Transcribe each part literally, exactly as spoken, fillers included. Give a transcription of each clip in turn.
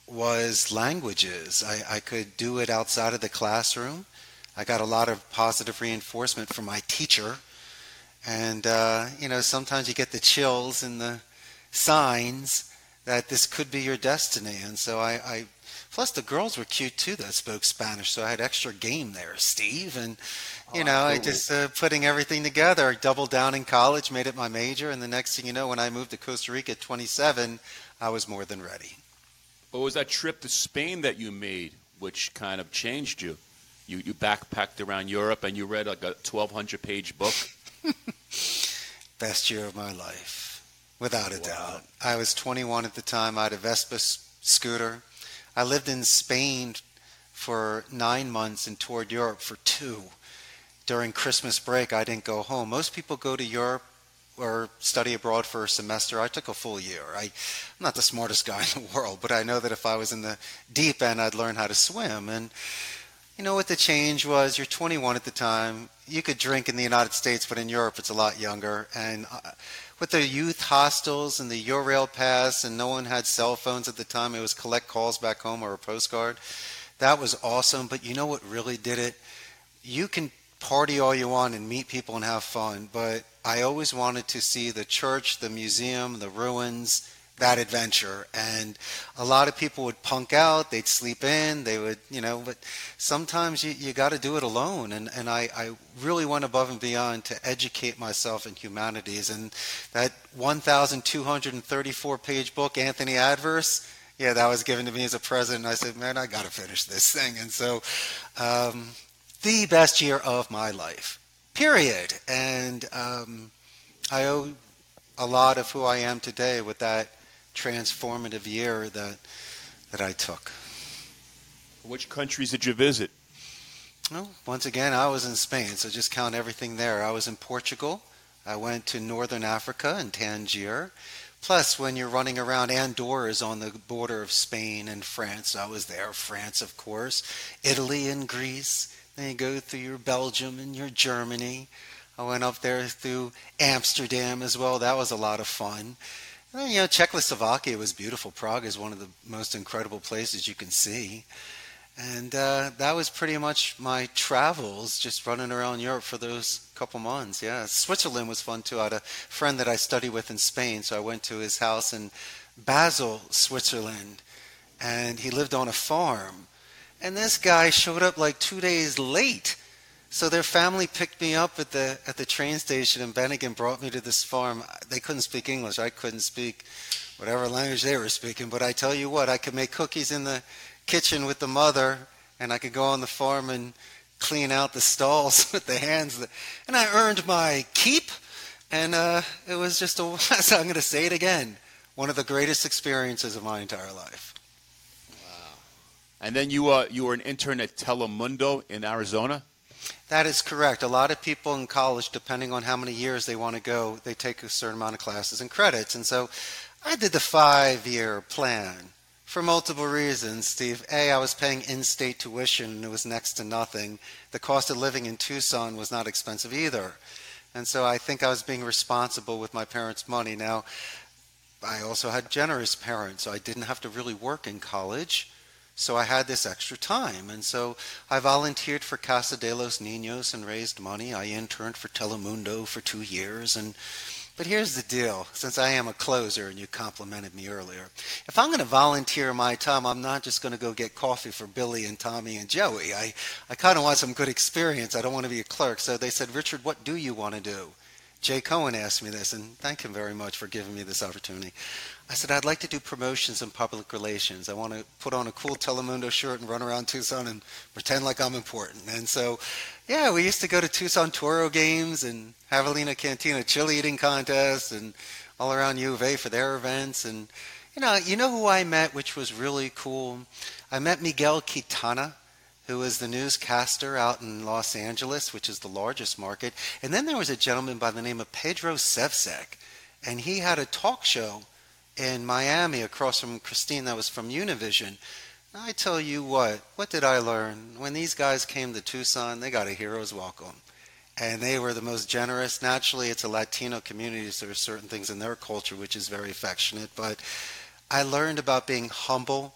was languages. I, I could do it outside of the classroom. I got a lot of positive reinforcement from my teacher. And, uh, you know, sometimes you get the chills and the signs that this could be your destiny. And so I, I plus the girls were cute too that spoke Spanish. So I had extra game there, Steve. And, Oh, you know, I absolutely. just uh, putting everything together. I doubled down in college, made it my major. And the next thing you know, when I moved to Costa Rica at twenty-seven, I was more than ready. What was that trip to Spain that you made, which kind of changed you? You you backpacked around Europe and you read like a twelve hundred page book. Best year of my life, without a Wow. doubt. I was twenty-one at the time. I had a Vespa s- scooter. I lived in Spain for nine months and toured Europe for two. During Christmas break, I didn't go home. Most people go to Europe or study abroad for a semester. I took a full year. I, I'm not the smartest guy in the world, but I know that if I was in the deep end, I'd learn how to swim. And you know what the change was? You're twenty-one at the time. You could drink in the United States, but in Europe it's a lot younger. And uh, with the youth hostels and the Eurail pass, and no one had cell phones at the time, it was collect calls back home or a postcard. That was awesome. But you know what really did it? You can party all you want and meet people and have fun, but I always wanted to see the church, the museum, the ruins, that adventure. And a lot of people would punk out, they'd sleep in, they would, you know, but sometimes you, you got to do it alone. And, and I, I really went above and beyond to educate myself in humanities. And that one thousand two hundred thirty-four page book, Anthony Adverse, yeah, that was given to me as a present. And I said, man, I got to finish this thing. And so, um, the best year of my life, period. And um, I owe a lot of who I am today with that transformative year that that I took. Which countries did you visit? Well, once again, I was in Spain, so just count everything there. I was in Portugal. I went to Northern Africa and Tangier. Plus, when you're running around, Andorra is on the border of Spain and France. I was there. France, of course. Italy and Greece. Then you go through your Belgium and your Germany. I went up there through Amsterdam as well. That was a lot of fun. And then, you know, Czechoslovakia was beautiful. Prague is one of the most incredible places you can see. And uh, that was pretty much my travels, just running around Europe for those couple months. Yeah, Switzerland was fun too. I had a friend that I studied with in Spain, so I went to his house in Basel, Switzerland, and he lived on a farm. And this guy showed up like two days late. So their family picked me up at the at the train station in Bennigan, brought me to this farm. They couldn't speak English. I couldn't speak whatever language they were speaking. But I tell you what, I could make cookies in the kitchen with the mother, and I could go on the farm and clean out the stalls with the hands. That, and I earned my keep. And uh, it was just a, I'm going to say it again, one of the greatest experiences of my entire life. And then you uh, you were an intern at Telemundo in Arizona. That is correct. A lot of people in college, depending on how many years they want to go, they take a certain amount of classes and credits. And so I did the five-year plan for multiple reasons, Steve. A, I was paying in-state tuition, and it was next to nothing. The cost of living in Tucson was not expensive either. And so I think I was being responsible with my parents' money. Now, I also had generous parents, so I didn't have to really work in college. So I had this extra time. And so I volunteered for Casa de los Niños and raised money. I interned for Telemundo for two years. And but here's the deal, since I am a closer and you complimented me earlier. If I'm going to volunteer my time, I'm not just going to go get coffee for Billy and Tommy and Joey. I, I kind of want some good experience. I don't want to be a clerk. So they said, Richard, what do you want to do? Jay Cohen asked me this, and thank him very much for giving me this opportunity. I said, I'd like to do promotions and public relations. I want to put on a cool Telemundo shirt and run around Tucson and pretend like I'm important. And so, yeah, we used to go to Tucson Toro games and Javelina Cantina chili eating contests and all around U of A for their events. And, you know, you know who I met, which was really cool? I met Miguel Quintana, who was the newscaster out in Los Angeles, which is the largest market. And then there was a gentleman by the name of Pedro Sevsek, and he had a talk show in Miami across from Christine that was from Univision. I tell you what, what did I learn? When these guys came to Tucson, they got a hero's welcome. And they were the most generous. Naturally, it's a Latino community, so there are certain things in their culture which is very affectionate. But I learned about being humble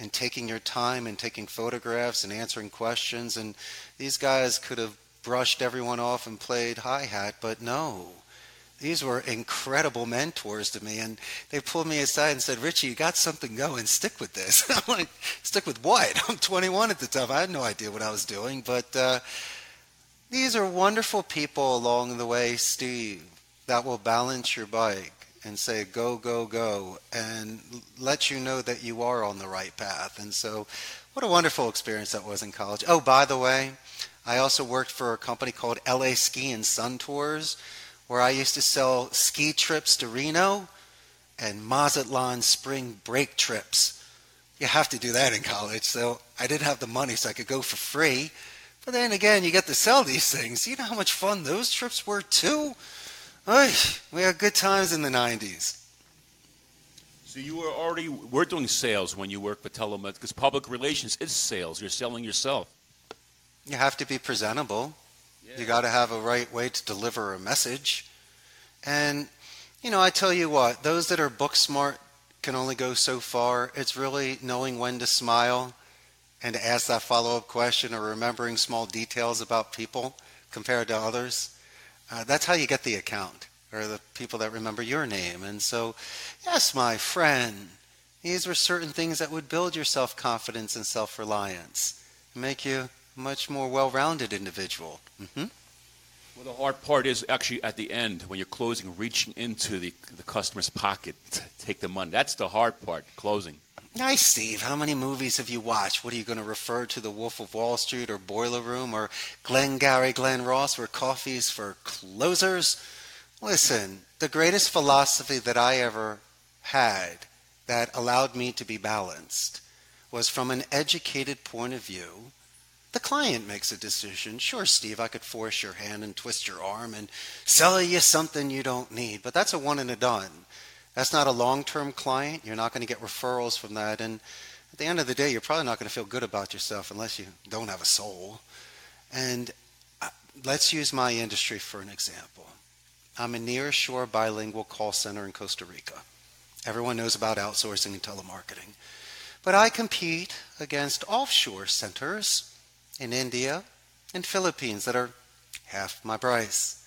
and taking your time and taking photographs and answering questions. And these guys could have brushed everyone off and played hi-hat, but no. These were incredible mentors to me, and they pulled me aside and said, Richie, you got something going, stick with this. I'm like, stick with what? I'm twenty-one at the time. I had no idea what I was doing, but uh, these are wonderful people along the way, Steve, that will balance your bike and say, go, go, go, and let you know that you are on the right path. And so what a wonderful experience that was in college. Oh, by the way, I also worked for a company called L A Ski and Sun Tours, where I used to sell ski trips to Reno and Mazatlan spring break trips. You have to do that in college, so I didn't have the money, so I could go for free. But then again, you get to sell these things. You know how much fun those trips were, too? Oy, we had good times in the nineties. So you were already were doing sales when you worked for Telemed, because public relations is sales. You're selling yourself. You have to be presentable. Yeah. You got to have a right way to deliver a message. And, you know, I tell you what, those that are book smart can only go so far. It's really knowing when to smile and to ask that follow-up question, or remembering small details about people compared to others. Uh, that's how you get the account, or the people that remember your name. And so, yes, my friend, these were certain things that would build your self-confidence and self-reliance, make you a much more well-rounded individual. Mm-hmm. Well, the hard part is actually at the end, when you're closing, reaching into the, the customer's pocket to take the money. That's the hard part, closing. Nice, Steve. How many movies have you watched? What are you going to refer to, The Wolf of Wall Street or Boiler Room or Glengarry Glen Ross, where coffee's for closers? Listen, the greatest philosophy that I ever had that allowed me to be balanced was from an educated point of view. The client makes a decision. Sure, Steve, I could force your hand and twist your arm and sell you something you don't need, but that's a one and a done. That's not a long-term client. You're not going to get referrals from that. And at the end of the day, you're probably not going to feel good about yourself unless you don't have a soul. And uh, let's use my industry for an example. I'm a near-shore bilingual call center in Costa Rica. Everyone knows about outsourcing and telemarketing. But I compete against offshore centers in India and Philippines that are half my price.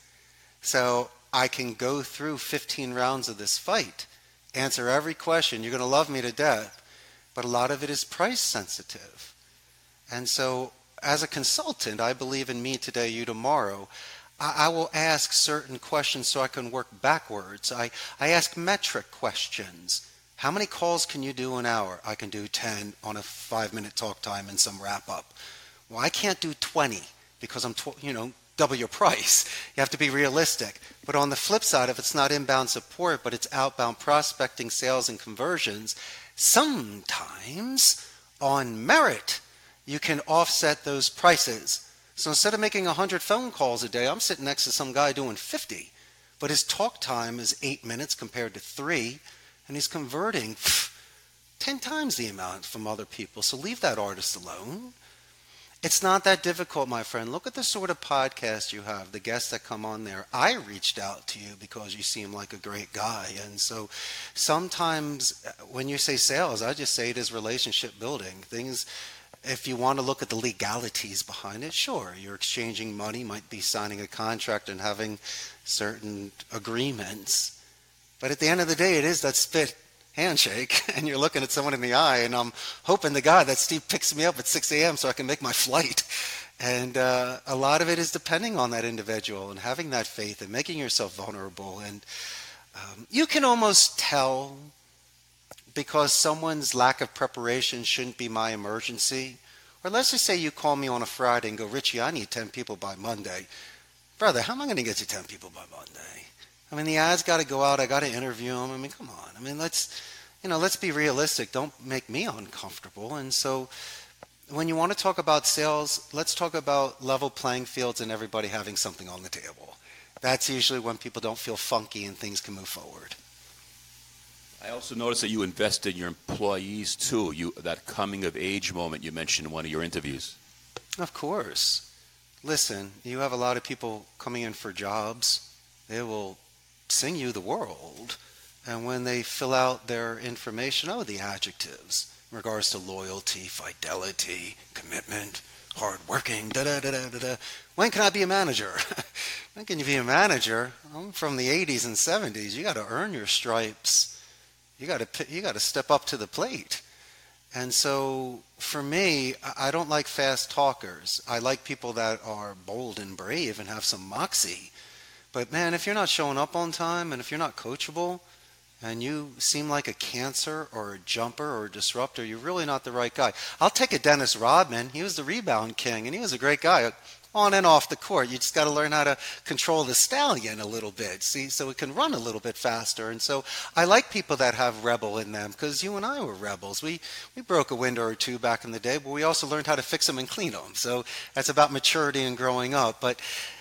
So I can go through fifteen rounds of this fight, answer every question. You're going to love me to death, but a lot of it is price sensitive. And so as a consultant, I believe in me today, you tomorrow. I, I will ask certain questions so I can work backwards. I, I ask metric questions. How many calls can you do an hour? I can do ten on a five-minute talk time and some wrap-up. Well, I can't do twenty because I'm, tw- you know, double your price. You have to be realistic. But on the flip side, if it's not inbound support, but it's outbound prospecting, sales, and conversions, sometimes on merit, you can offset those prices. So instead of making one hundred phone calls a day, I'm sitting next to some guy doing fifty. But his talk time is eight minutes compared to three, and he's converting pff, ten times the amount from other people. So leave that artist alone. It's not that difficult, my friend. Look at the sort of podcast you have, the guests that come on there. I reached out to you because you seem like a great guy. And so sometimes when you say sales, I just say it is relationship building. Things, if you want to look at the legalities behind it, sure, you're exchanging money, might be signing a contract and having certain agreements. But at the end of the day, it is that spit handshake, and you're looking at someone in the eye, and I'm hoping to God that Steve picks me up at six a.m. so I can make my flight. And uh, a lot of it is depending on that individual and having that faith and making yourself vulnerable. And um, you can almost tell because someone's lack of preparation shouldn't be my emergency. Or let's just say you call me on a Friday and go, Richie, I need ten people by Monday. Brother, how am I going to get you ten people by Monday? I mean, the ads got to go out. I got to interview them. I mean, come on. I mean, let's, you know, let's be realistic. Don't make me uncomfortable. And so when you want to talk about sales, let's talk about level playing fields and everybody having something on the table. That's usually when people don't feel funky and things can move forward. I also noticed that you invest in your employees, too. You, that coming of age moment you mentioned in one of your interviews. Of course. Listen, you have a lot of people coming in for jobs. They will sing you the world, and when they fill out their information, oh, the adjectives, in regards to loyalty, fidelity, commitment, hard working, da da da da da da. When can I be a manager? When can you be a manager? I'm from the eighties and seventies. You got to earn your stripes. You got to you got to step up to the plate. And so for me, I don't like fast talkers. I like people that are bold and brave and have some moxie. But man, if you're not showing up on time and if you're not coachable and you seem like a cancer or a jumper or a disruptor, you're really not the right guy. I'll take a Dennis Rodman. He was the rebound king and he was a great guy on and off the court. You just got to learn how to control the stallion a little bit, see, so it can run a little bit faster. And so I like people that have rebel in them because you and I were rebels. We we broke a window or two back in the day, but we also learned how to fix them and clean them. So that's about maturity and growing up. But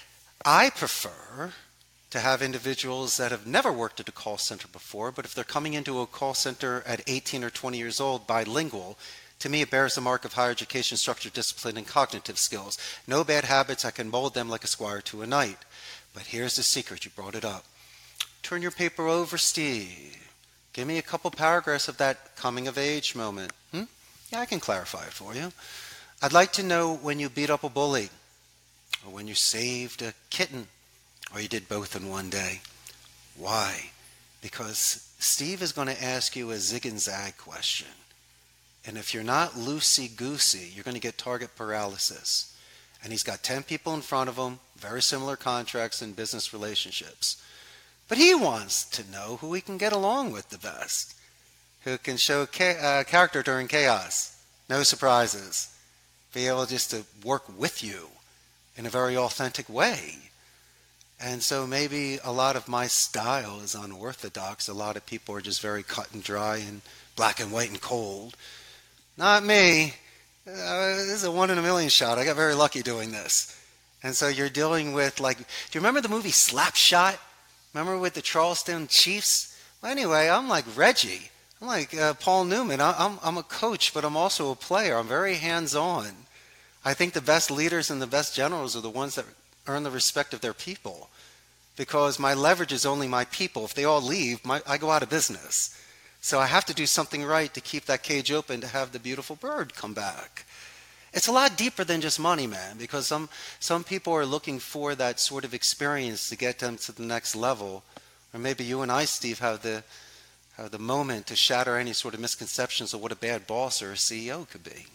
I prefer to have individuals that have never worked at a call center before, but if they're coming into a call center at eighteen or twenty years old, bilingual, to me, it bears the mark of higher education, structure, discipline, and cognitive skills. No bad habits. I can mold them like a squire to a knight. But here's the secret. You brought it up. Turn your paper over, Steve. Give me a couple paragraphs of that coming-of-age moment. Hmm? Yeah, I can clarify it for you. I'd like to know when you beat up a bully, or when you saved a kitten, or you did both in one day. Why? Because Steve is going to ask you a zig and zag question. And if you're not loosey-goosey, you're going to get target paralysis. And he's got ten people in front of him, very similar contracts and business relationships. But he wants to know who he can get along with the best, who can show cha- uh, character during chaos, no surprises, be able just to work with you in a very authentic way. And so maybe a lot of my style is unorthodox. A lot of people are just very cut and dry and black and white and cold. Not me. Uh, this is a one in a million shot. I got very lucky doing this. And so you're dealing with, like, do you remember the movie Slapshot? Remember with the Charleston Chiefs? Well, anyway, I'm like Reggie. I'm like uh, Paul Newman. I, I'm, I'm a coach, but I'm also a player. I'm very hands-on. I think the best leaders and the best generals are the ones that earn the respect of their people, because my leverage is only my people. If they all leave, my, I go out of business. So I have to do something right to keep that cage open to have the beautiful bird come back. It's a lot deeper than just money, man, because some some people are looking for that sort of experience to get them to the next level. Or maybe you and I, Steve, have the have the moment to shatter any sort of misconceptions of what a bad boss or a C E O could be.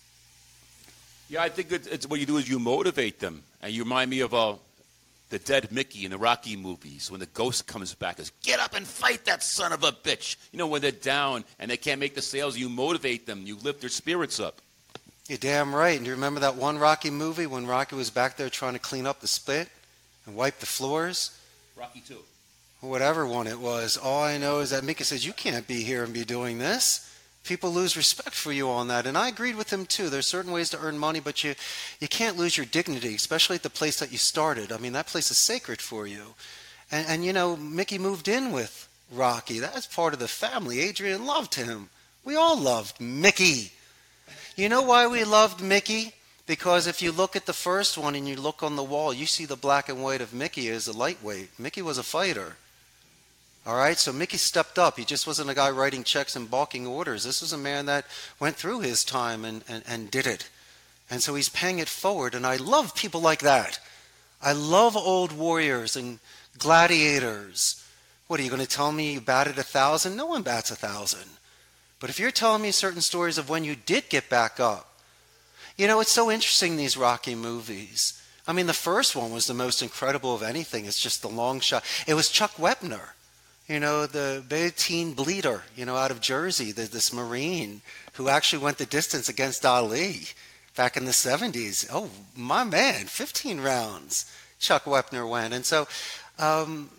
Yeah, I think it's, it's what you do is you motivate them. And you remind me of uh, the dead Mickey in the Rocky movies when the ghost comes back and says, get up and fight that son of a bitch. You know, when they're down and they can't make the sales, you motivate them. You lift their spirits up. You're damn right. And do you remember that one Rocky movie when Rocky was back there trying to clean up the spit and wipe the floors? Rocky two. Whatever one it was. All I know is that Mickey says, you can't be here and be doing this. People lose respect for you on that. And I agreed with him too. There's certain ways to earn money, but you, you can't lose your dignity, especially at the place that you started. I mean, that place is sacred for you. And, and you know, Mickey moved in with Rocky. That's part of the family. Adrian loved him. We all loved Mickey. You know why we loved Mickey? Because if you look at the first one and you look on the wall, you see the black and white of Mickey as a lightweight. Mickey was a fighter. All right, so Mickey stepped up. He just wasn't a guy writing checks and balking orders. This was a man that went through his time and, and, and did it. And so he's paying it forward, and I love people like that. I love old warriors and gladiators. What, are you going to tell me you batted a thousand? No one bats a thousand. But if you're telling me certain stories of when you did get back up, you know, it's so interesting, these Rocky movies. I mean, the first one was the most incredible of anything. It's just the long shot. It was Chuck Wepner. You know, the Beatteen Bleeder, you know, out of Jersey, the, this Marine who actually went the distance against Ali back in the seventies. Oh, my man, fifteen rounds Chuck Wepner went. And so um,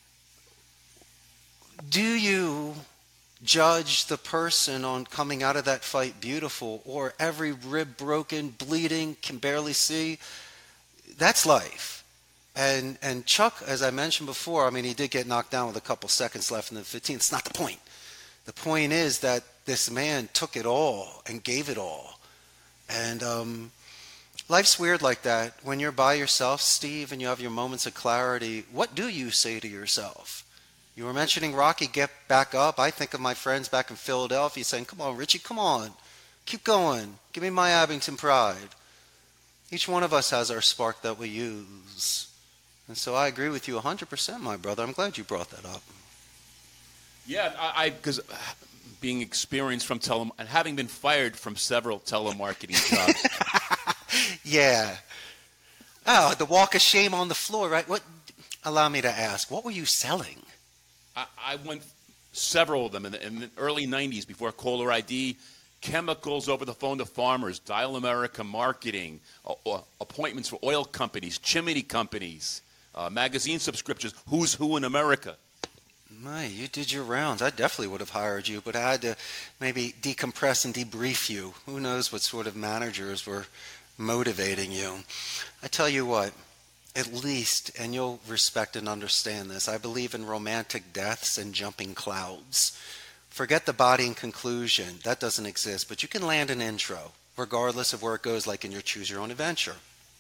do you judge the person on coming out of that fight beautiful or every rib broken, bleeding, can barely see? That's life. And and Chuck, as I mentioned before, I mean, he did get knocked down with a couple seconds left in the fifteenth. It's not the point. The point is that this man took it all and gave it all. And um, life's weird like that. When you're by yourself, Steve, and you have your moments of clarity, what do you say to yourself? You were mentioning Rocky, get back up. I think of my friends back in Philadelphia saying, come on, Richie, come on. Keep going. Give me my Abington pride. Each one of us has our spark that we use. And so I agree with you one hundred percent, my brother. I'm glad you brought that up. Yeah, I because being experienced from tele and having been fired from several telemarketing jobs. Yeah. Oh, the walk of shame on the floor, right? What? Allow me to ask, what were you selling? I, I went several of them in the, in the early nineties before caller I D. Chemicals over the phone to farmers, Dial America marketing, uh, uh, appointments for oil companies, chimney companies, uh, magazine subscriptions, who's who in America. My, you did your rounds. I definitely would have hired you, but I had to maybe decompress and debrief you. Who knows what sort of managers were motivating you. I tell you what, at least, and you'll respect and understand this, I believe in romantic deaths and jumping clouds. Forget the body and conclusion. That doesn't exist. But you can land an intro, regardless of where it goes, like in your Choose Your Own Adventure.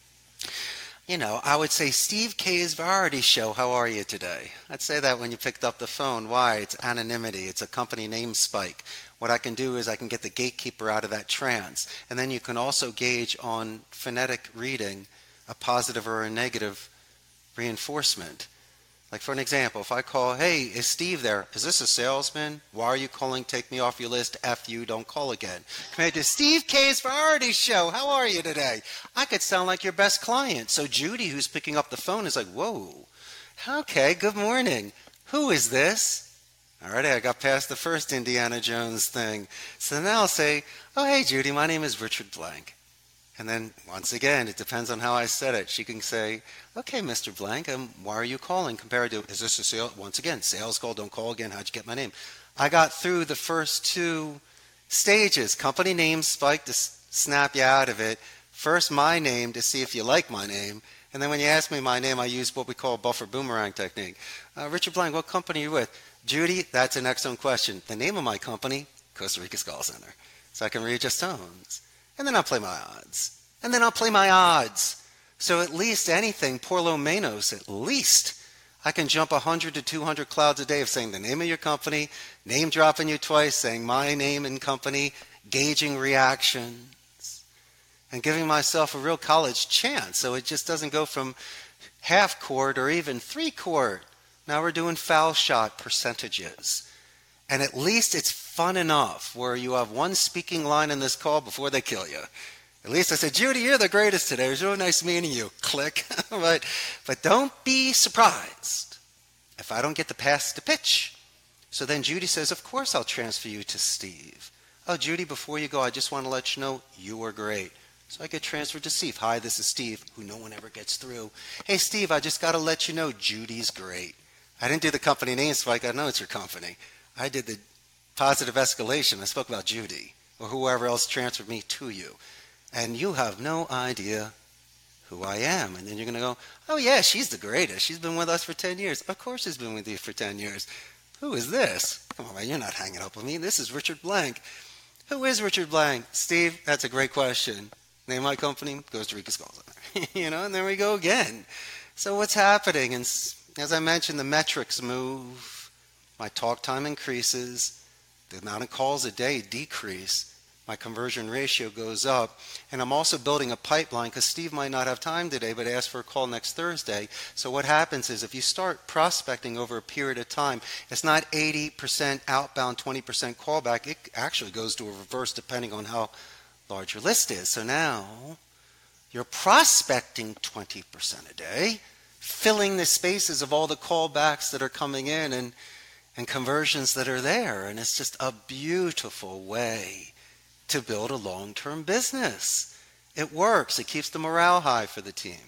You know, I would say, Steve K's Variety Show, how are you today? I'd say that when you picked up the phone. Why? It's anonymity. It's a company name spike. What I can do is I can get the gatekeeper out of that trance. And then you can also gauge on phonetic reading a positive or a negative reinforcement. Like for an example, if I call, hey, is Steve there? Is this a salesman? Why are you calling? Take me off your list. F you, don't call again. Compared to Steve K's Variety Show, how are you today? I could sound like your best client. So Judy, who's picking up the phone, is like, whoa, okay, good morning. Who is this? Alrighty, I got past the first Indiana Jones thing. So now I'll say, oh, hey, Judy, my name is Richard Blank. And then, once again, it depends on how I said it. She can say, okay, Mister Blank, um, why are you calling? Compared to, is this a sale? Once again, sales call, don't call again. How'd you get my name? I got through the first two stages. Company name spike to s- snap you out of it. First, my name to see if you like my name. And then when you ask me my name, I use what we call a buffer boomerang technique. Uh, Richard Blank, what company are you with? Judy, that's an excellent question. The name of my company, Costa Rica Skull Center. So I can readjust tones. And then I'll play my odds. And then I'll play my odds. So at least anything, por lo menos, at least, I can jump one hundred to two hundred clouds a day of saying the name of your company, name dropping you twice, saying my name and company, gauging reactions, and giving myself a real college chance. So it just doesn't go from half court or even three court. Now we're doing foul shot percentages. And at least it's fun enough where you have one speaking line in this call before they kill you. At least I said, Judy, you're the greatest today. It was really nice meeting you. Click. but, but don't be surprised if I don't get the pass to pitch. So then Judy says, of course I'll transfer you to Steve. Oh, Judy, before you go, I just want to let you know you were great. So I get transferred to Steve. Hi, this is Steve, who no one ever gets through. Hey, Steve, I just got to let you know Judy's great. I didn't do the company name spike. I know it's your company. I did the positive escalation. I spoke about Judy or whoever else transferred me to you. And you have no idea who I am. And then you're going to go, oh, yeah, she's the greatest. She's been with us for ten years. Of course she's been with you for ten years. Who is this? Come on, man, you're not hanging up with me. This is Richard Blank. Who is Richard Blank? Steve, that's a great question. Name my company, Costa Rica Skull Center. You know, and there we go again. So what's happening? And as I mentioned, the metrics move. My talk time increases. The amount of calls a day decrease. My conversion ratio goes up. And I'm also building a pipeline because Steve might not have time today, but ask for a call next Thursday. So what happens is if you start prospecting over a period of time, it's not eighty percent outbound, twenty percent callback. It actually goes to a reverse depending on how large your list is. So now you're prospecting twenty percent a day, filling the spaces of all the callbacks that are coming in and, and conversions that are there. And it's just a beautiful way to build a long-term business. It works. It keeps the morale high for the team.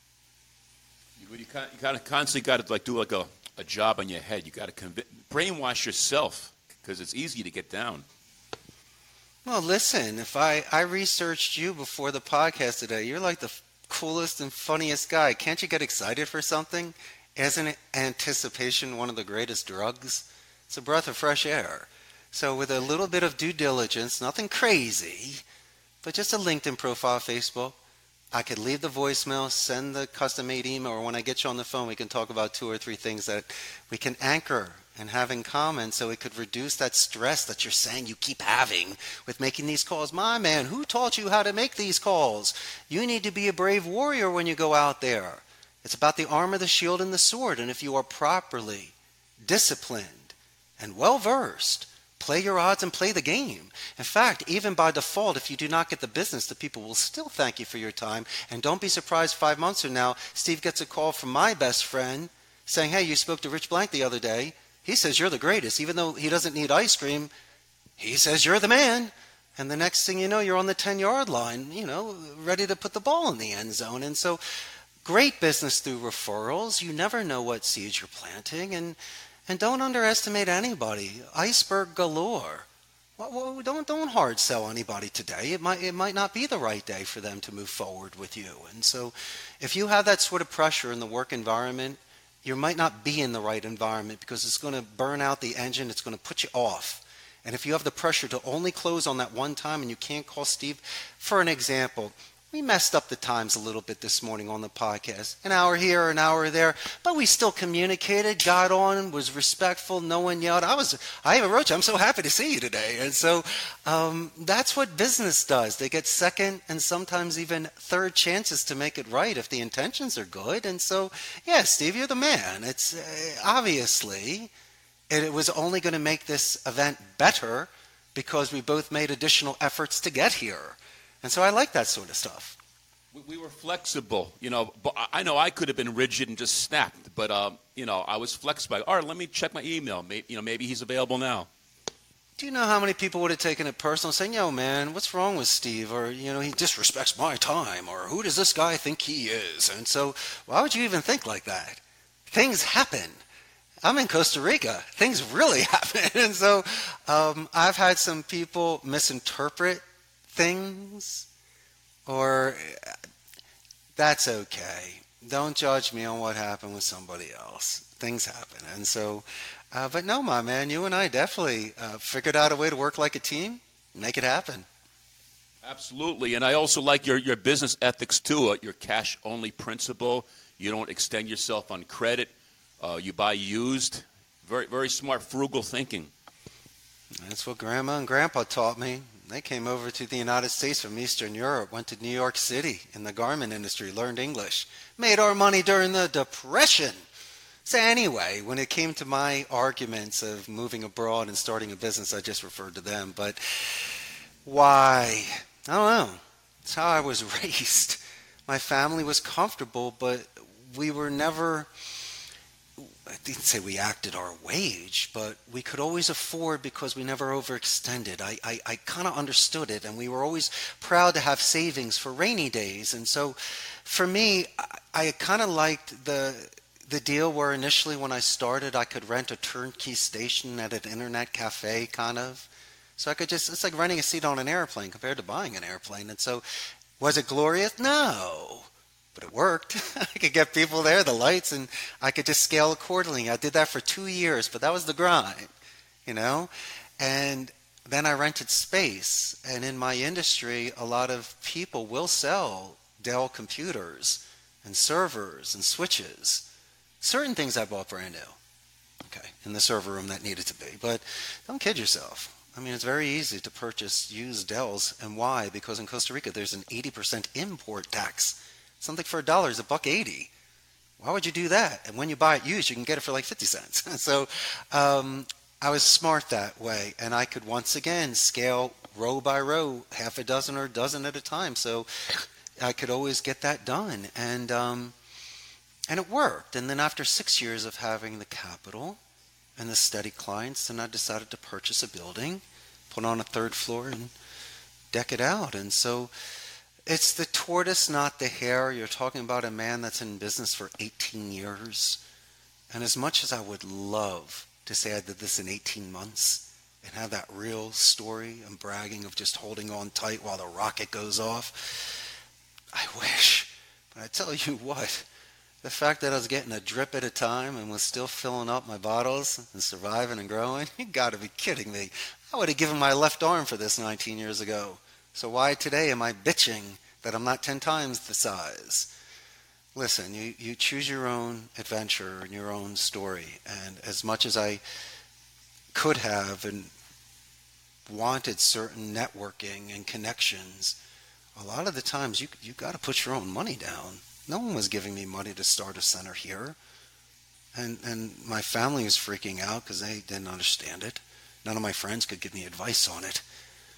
You, you kind of constantly got to like do like a, a job on your head. You got to conv- brainwash yourself because it's easy to get down. Well, listen, if I, I researched you before the podcast today, you're like the f- coolest and funniest guy. Can't you get excited for something? Isn't anticipation one of the greatest drugs? It's a breath of fresh air. So with a little bit of due diligence, nothing crazy, but just a LinkedIn profile, Facebook, I could leave the voicemail, send the custom-made email, or when I get you on the phone, we can talk about two or three things that we can anchor and have in common so it could reduce that stress that you're saying you keep having with making these calls. My man, who taught you how to make these calls? You need to be a brave warrior when you go out there. It's about the armor, the shield, and the sword. And if you are properly disciplined and well-versed, play your odds and play the game. In fact, even by default, if you do not get the business, the people will still thank you for your time. And don't be surprised five months from now, Steve gets a call from my best friend saying, hey, you spoke to Rich Blank the other day. He says you're the greatest. Even though he doesn't need ice cream, he says you're the man. And the next thing you know, you're on the ten-yard line, you know, ready to put the ball in the end zone. And so great business through referrals. You never know what seeds you're planting. And And don't underestimate anybody. Iceberg galore. Well, well, don't don't hard sell anybody today. It might it might not be the right day for them to move forward with you. And so, if you have that sort of pressure in the work environment, you might not be in the right environment because it's going to burn out the engine. It's going to put you off. And if you have the pressure to only close on that one time and you can't call Steve, for an example. We messed up the times a little bit this morning on the podcast. An hour here, an hour there, but we still communicated, got on, was respectful, no one yelled. I was, I even wrote you, I'm so happy to see you today. And so um, that's what business does. They get second and sometimes even third chances to make it right if the intentions are good. And so, yeah, Steve, you're the man. It's uh, obviously, it, it was only going to make this event better because we both made additional efforts to get here. And so I like that sort of stuff. We, we were flexible, you know. But I know I could have been rigid and just snapped, but um, you know, I was flexible. All right, let me check my email. Maybe, you know, maybe he's available now. Do you know how many people would have taken it personal, saying, "Yo, man, what's wrong with Steve?" Or, you know, he disrespects my time, or who does this guy think he is? And so, why would you even think like that? Things happen. I'm in Costa Rica. Things really happen, and so um, I've had some people misinterpret things, or that's okay. Don't judge me on what happened with somebody else. Things happen. And so, uh, but no, my man, you and I definitely uh, figured out a way to work like a team, make it happen. Absolutely. And I also like your, your business ethics too, uh, your cash-only principle. You don't extend yourself on credit. Uh, you buy used. Very, very smart, frugal thinking. That's what Grandma and Grandpa taught me. They came over to the United States from Eastern Europe, went to New York City in the garment industry, learned English, made our money during the Depression. So anyway, when it came to my arguments of moving abroad and starting a business, I just referred to them. But why? I don't know. It's how I was raised. My family was comfortable, but we were never... I didn't say we acted our wage, but we could always afford because we never overextended. I, I, I kind of understood it, and we were always proud to have savings for rainy days. And so for me, I, I kind of liked the the deal where initially when I started, I could rent a turnkey station at an internet cafe, kind of. So I could just, it's like renting a seat on an airplane compared to buying an airplane. And so was it glorious? No. But it worked. I could get people there, the lights, and I could just scale accordingly. I did that for two years, but that was the grind, you know? And then I rented space. And in my industry, a lot of people will sell Dell computers and servers and switches. Certain things I bought brand new, okay, in the server room that needed to be. But don't kid yourself. I mean, it's very easy to purchase used Dells. And why? Because in Costa Rica, there's an eighty percent import tax. Something for a dollar is a buck eighty. Why would you do that? And when you buy it used, you can get it for like fifty cents. So um, I was smart that way. And I could once again scale row by row, half a dozen or a dozen at a time. So I could always get that done. And, um, and it worked. And then after six years of having the capital and the steady clients, then I decided to purchase a building, put on a third floor, and deck it out. And so... it's the tortoise, not the hare. You're talking about a man that's in business for eighteen years. And as much as I would love to say I did this in eighteen months and have that real story and bragging of just holding on tight while the rocket goes off, I wish. But I tell you what, the fact that I was getting a drip at a time and was still filling up my bottles and surviving and growing, you got to be kidding me. I would have given my left arm for this nineteen years ago. So why today am I bitching that I'm not ten times the size. Listen, you, you choose your own adventure and your own story. And as much as I could have and wanted certain networking and connections, a lot of the times you you got to put your own money down. No one was giving me money to start a center here. And, and my family was freaking out because they didn't understand it. None of my friends could give me advice on it.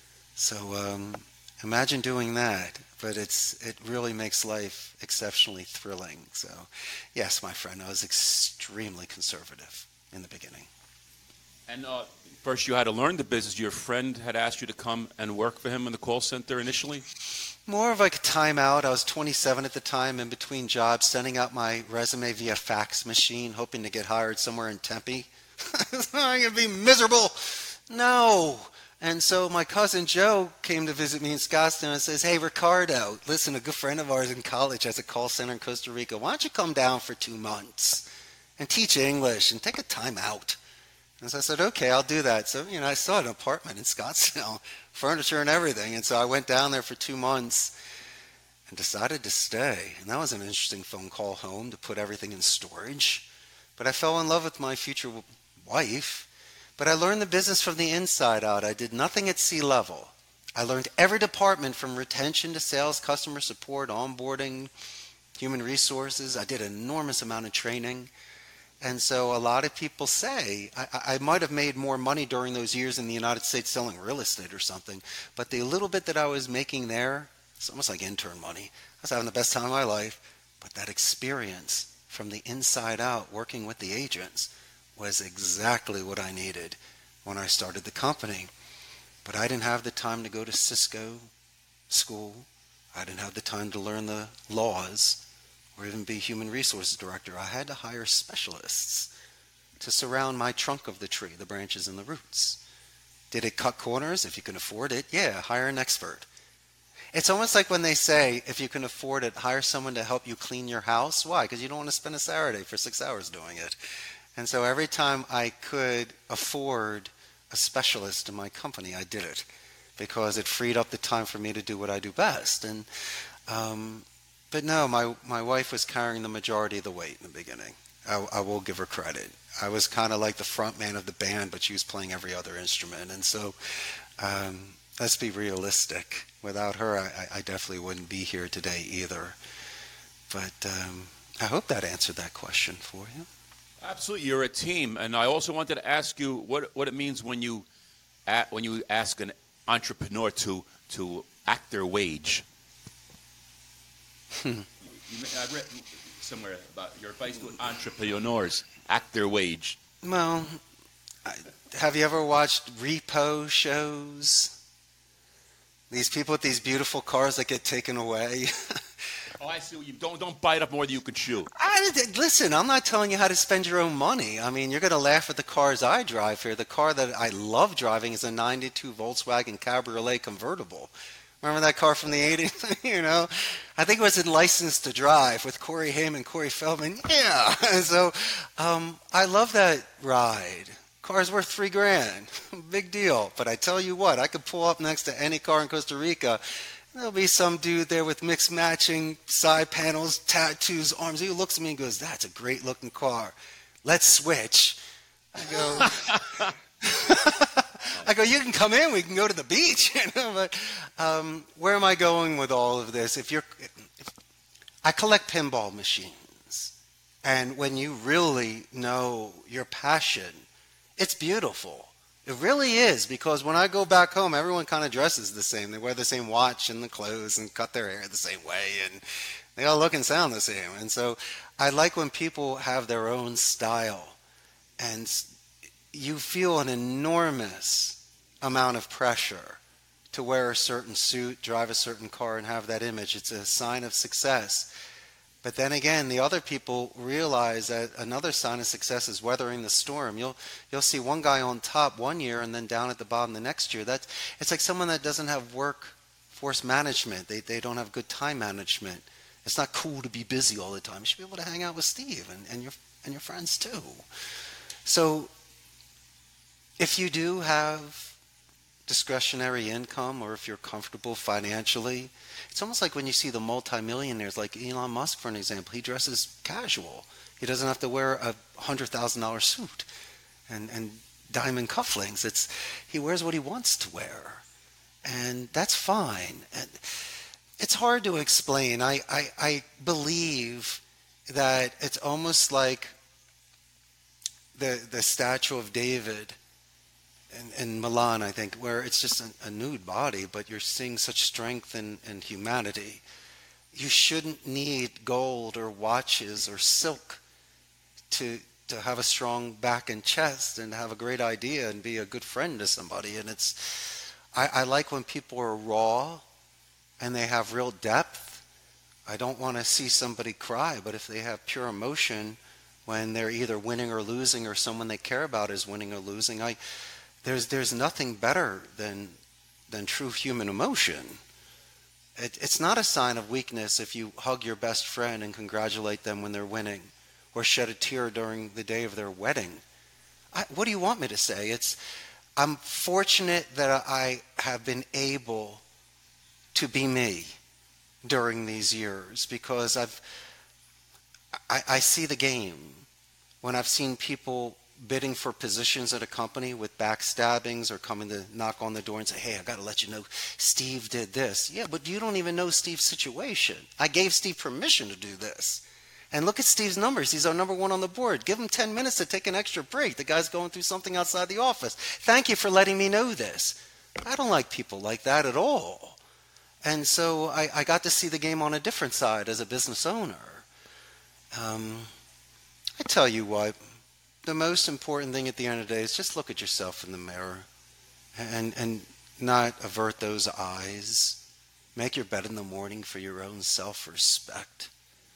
So um, imagine doing that. But it's it really makes life exceptionally thrilling. So, yes, my friend, I was extremely conservative in the beginning. And uh, first you had to learn the business. Your friend had asked you to come and work for him in the call center initially? More of like a timeout. I was twenty-seven at the time, in between jobs, sending out my resume via fax machine, hoping to get hired somewhere in Tempe. I'm going to be miserable. No. And so my cousin Joe came to visit me in Scottsdale and says, hey, Ricardo, listen, a good friend of ours in college has a call center in Costa Rica. Why don't you come down for two months and teach English and take a time out? And so I said, okay, I'll do that. So, you know, I saw an apartment in Scottsdale, furniture and everything. And so I went down there for two months and decided to stay. And that was an interesting phone call home to put everything in storage. But I fell in love with my future wife. But I learned the business from the inside out. I did nothing at sea level. I learned every department from retention to sales, customer support, onboarding, human resources. I did an enormous amount of training. And so a lot of people say, I, I might have made more money during those years in the United States selling real estate or something, but the little bit that I was making there, it's almost like intern money. I was having the best time of my life. But that experience from the inside out, working with the agents, was exactly what I needed when I started the company. But I didn't have the time to go to Cisco school. I didn't have the time to learn the laws or even be human resources director. I had to hire specialists to surround my trunk of the tree, the branches and the roots. Did it cut corners? If you can afford it, yeah, hire an expert. It's almost like when they say, if you can afford it, hire someone to help you clean your house. Why? Because you don't want to spend a Saturday for six hours doing it. And so every time I could afford a specialist in my company, I did it, because it freed up the time for me to do what I do best. And um, but no, my my wife was carrying the majority of the weight in the beginning. I, I will give her credit. I was kind of like the front man of the band, but she was playing every other instrument. And so um, let's be realistic. Without her, I, I definitely wouldn't be here today either. But um, I hope that answered that question for you. Absolutely, you're a team, and I also wanted to ask you what what it means when you at, when you ask an entrepreneur to to act their wage. you, you, I read somewhere about your advice to entrepreneurs: act their wage. Well, I, have you ever watched repo shows? These people with these beautiful cars that get taken away. Oh, I see. You don't don't bite up more than you can chew. I, listen, I'm not telling you how to spend your own money. I mean, you're going to laugh at the cars I drive here. The car that I love driving is a ninety-two Volkswagen Cabriolet convertible. Remember that car from the eighties? You know, I think it was in License to Drive with Corey Haim and Corey Feldman. Yeah. So um, I love that ride. Car's worth three grand. Big deal. But I tell you what, I could pull up next to any car in Costa Rica. There'll be some dude there with mixed matching side panels, tattoos, arms. He looks at me and goes, that's a great looking car. Let's switch. I go, I go, you can come in. We can go to the beach. You know, but um, where am I going with all of this? If you're, if, I collect pinball machines. And when you really know your passion, it's beautiful. It really is, because when I go back home, everyone kind of dresses the same. They wear the same watch and the clothes and cut their hair the same way, and they all look and sound the same. And so I like when people have their own style, and you feel an enormous amount of pressure to wear a certain suit, drive a certain car, and have that image. It's a sign of success. But then again, the other people realize that another sign of success is weathering the storm. You'll you'll see one guy on top one year and then down at the bottom the next year. That's it's like someone that doesn't have workforce management. They they don't have good time management. It's not cool to be busy all the time. You should be able to hang out with Steve and, and your and your friends too. So if you do have discretionary income or if you're comfortable financially. It's almost like when you see the multimillionaires like Elon Musk, for an example. He dresses casual. He doesn't have to wear a one hundred thousand dollars suit and, and diamond cufflinks. It's, he wears what he wants to wear. And that's fine. And it's hard to explain. I, I, I believe that it's almost like the, the statue of David in, in Milan, I think, where it's just a, a nude body, but you're seeing such strength and, and humanity. You shouldn't need gold or watches or silk to to have a strong back and chest and have a great idea and be a good friend to somebody. And it's, I, I like when people are raw and they have real depth. I don't want to see somebody cry, but if they have pure emotion when they're either winning or losing or someone they care about is winning or losing, I there's there's nothing better than than true human emotion. It, it's not a sign of weakness if you hug your best friend and congratulate them when they're winning, or shed a tear during the day of their wedding. I, what do you want me to say? It's, I'm fortunate that I have been able to be me during these years, because I've, I, I see the game. When I've seen people bidding for positions at a company with backstabbings or coming to knock on the door and say, hey, I got to let you know Steve did this. Yeah, but you don't even know Steve's situation. I gave Steve permission to do this. And look at Steve's numbers. He's our number one on the board. Give him ten minutes to take an extra break. The guy's going through something outside the office. Thank you for letting me know this. I don't like people like that at all. And so I, I got to see the game on a different side as a business owner. Um, I tell you what, the most important thing at the end of the day is just look at yourself in the mirror and, and not avert those eyes. Make your bed in the morning for your own self-respect.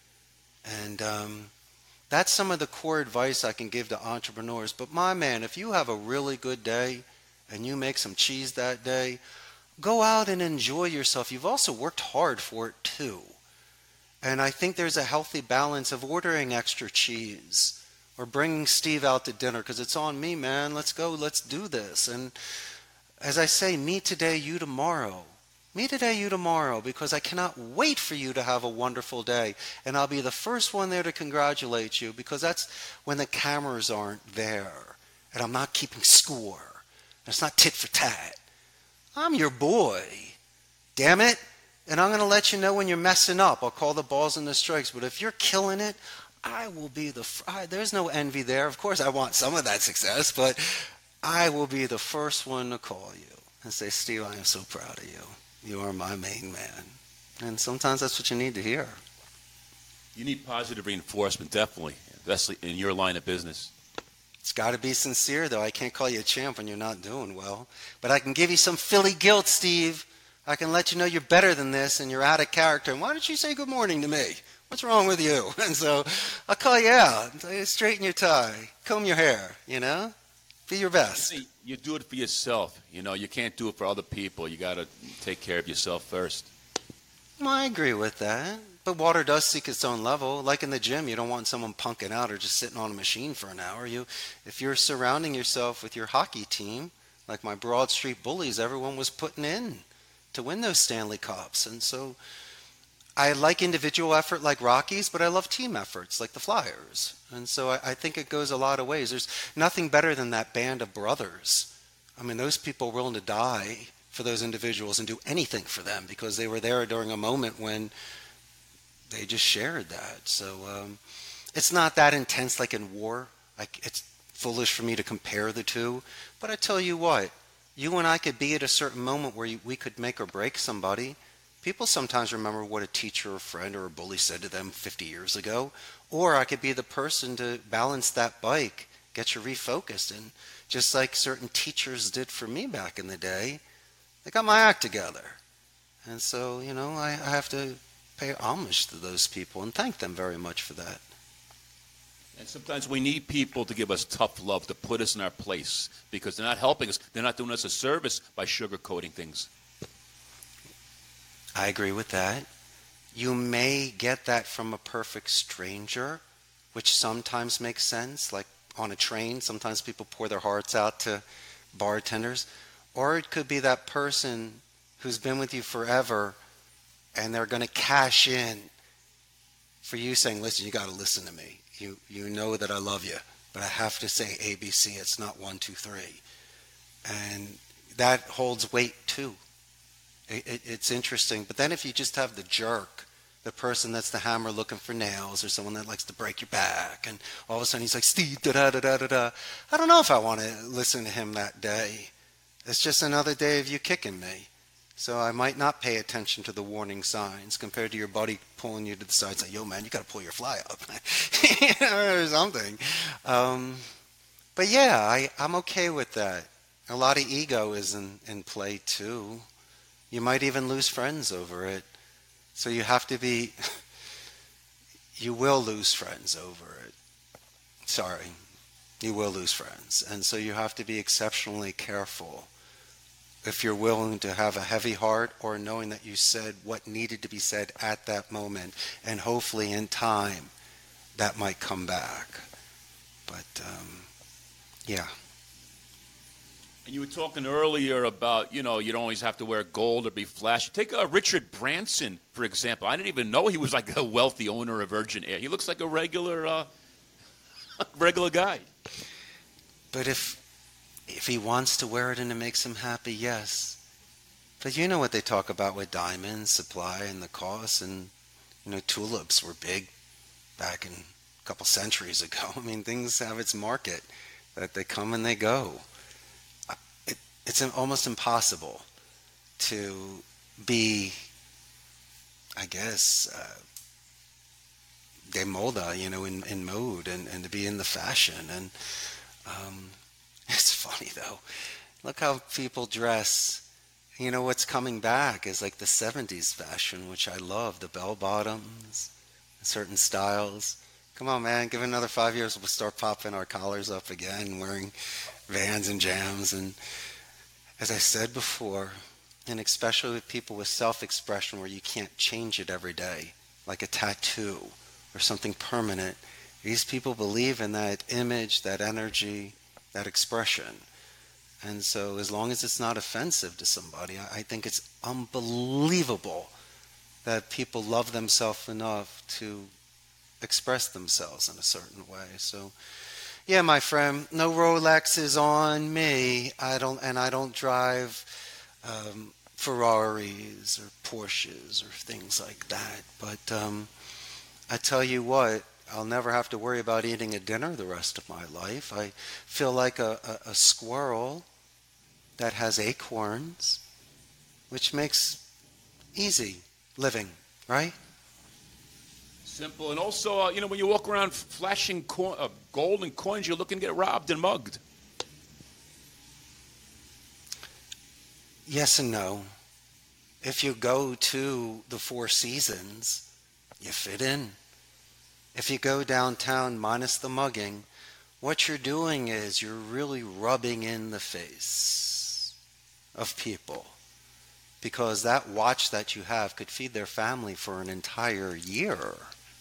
And um, that's some of the core advice I can give to entrepreneurs. But my man, if you have a really good day and you make some cheese that day, go out and enjoy yourself. You've also worked hard for it too. And I think there's a healthy balance of ordering extra cheese or bringing Steve out to dinner because it's on me, man. Let's go. Let's do this. And as I say, me today, you tomorrow. Me today, you tomorrow, because I cannot wait for you to have a wonderful day. And I'll be the first one there to congratulate you, because that's when the cameras aren't there and I'm not keeping score. It's not tit for tat. I'm your boy. Damn it. And I'm going to let you know when you're messing up. I'll call the balls and the strikes. But if you're killing it, I will be the fr- I, there's no envy there. Of course, I want some of that success, but I will be the first one to call you and say, Steve, I am so proud of you. You are my main man. And sometimes that's what you need to hear. You need positive reinforcement, definitely, especially in your line of business. It's got to be sincere, though. I can't call you a champ when you're not doing well. But I can give you some Philly guilt, Steve. I can let you know you're better than this and you're out of character. And why don't you say good morning to me? What's wrong with you? And so I'll call you out. Straighten your tie. Comb your hair, you know? Be your best. See, you do it for yourself. You know, you can't do it for other people. You got to take care of yourself first. Well, I agree with that. But water does seek its own level. Like in the gym, you don't want someone punking out or just sitting on a machine for an hour. You, if you're surrounding yourself with your hockey team, like my Broad Street Bullies, everyone was putting in to win those Stanley Cups. And so I like individual effort like Rockies, but I love team efforts like the Flyers. And so I, I think it goes a lot of ways. There's nothing better than that band of brothers. I mean, those people were willing to die for those individuals and do anything for them because they were there during a moment when they just shared that. So um, it's not that intense like in war. Like, it's foolish for me to compare the two. But I tell you what, you and I could be at a certain moment where you, we could make or break somebody. People sometimes remember what a teacher or friend or a bully said to them fifty years ago. Or I could be the person to balance that bike, get you refocused. And just like certain teachers did for me back in the day, they got my act together. And so, you know, I, I have to pay homage to those people and thank them very much for that. And sometimes we need people to give us tough love, to put us in our place, because they're not helping us. They're not doing us a service by sugarcoating things. I agree with that. You may get that from a perfect stranger, which sometimes makes sense. Like on a train, sometimes people pour their hearts out to bartenders. Or it could be that person who's been with you forever and they're going to cash in for you saying, listen, you got to listen to me. You, you know that I love you, but I have to say A B C. It's not one, two, three. And that holds weight too. It, it, it's interesting. But then if you just have the jerk, the person that's the hammer looking for nails, or someone that likes to break your back, and all of a sudden he's like, Steve, da da da da da da. I don't know if I want to listen to him that day. It's just another day of you kicking me. So I might not pay attention to the warning signs compared to your buddy pulling you to the side saying, yo, man, you got to pull your fly up. You know, or something. Um, but yeah, I, I'm okay with that. A lot of ego is in, in play too. You might even lose friends over it. So you have to be, you will lose friends over it. Sorry, you will lose friends. And so you have to be exceptionally careful if you're willing to have a heavy heart, or knowing that you said what needed to be said at that moment. And hopefully in time, that might come back. But um, yeah. And you were talking earlier about, you know, you don't always have to wear gold or be flashy. Take uh, Richard Branson, for example. I didn't even know he was like a wealthy owner of Virgin Air. He looks like a regular, uh, regular guy. But if if he wants to wear it and it makes him happy, yes. But you know what they talk about with diamonds, supply and the cost, and you know, tulips were big back in a couple centuries ago. I mean, things have its market, that they come and they go. It's almost impossible to be, I guess, uh, de moda, you know, in, in mode, and, and to be in the fashion. And um, it's funny, though. Look how people dress. You know, what's coming back is like the seventies fashion, which I love, the bell-bottoms, certain styles. Come on, man, give it another five years, we'll start popping our collars up again, wearing Vans and Jams. And as I said before, and especially with people with self-expression where you can't change it every day, like a tattoo or something permanent, these people believe in that image, that energy, that expression. And so as long as it's not offensive to somebody, I think it's unbelievable that people love themselves enough to express themselves in a certain way. So yeah, my friend, no Rolexes on me. I don't, and I don't drive um, Ferraris or Porsches or things like that. But um, I tell you what, I'll never have to worry about eating a dinner the rest of my life. I feel like a, a, a squirrel that has acorns, which makes easy living, right? Simple. And also, uh, you know, when you walk around flashing co- uh, gold and coins, you're looking to get robbed and mugged. Yes and no. If you go to the Four Seasons, you fit in. If you go downtown minus the mugging, what you're doing is you're really rubbing in the face of people, because that watch that you have could feed their family for an entire year.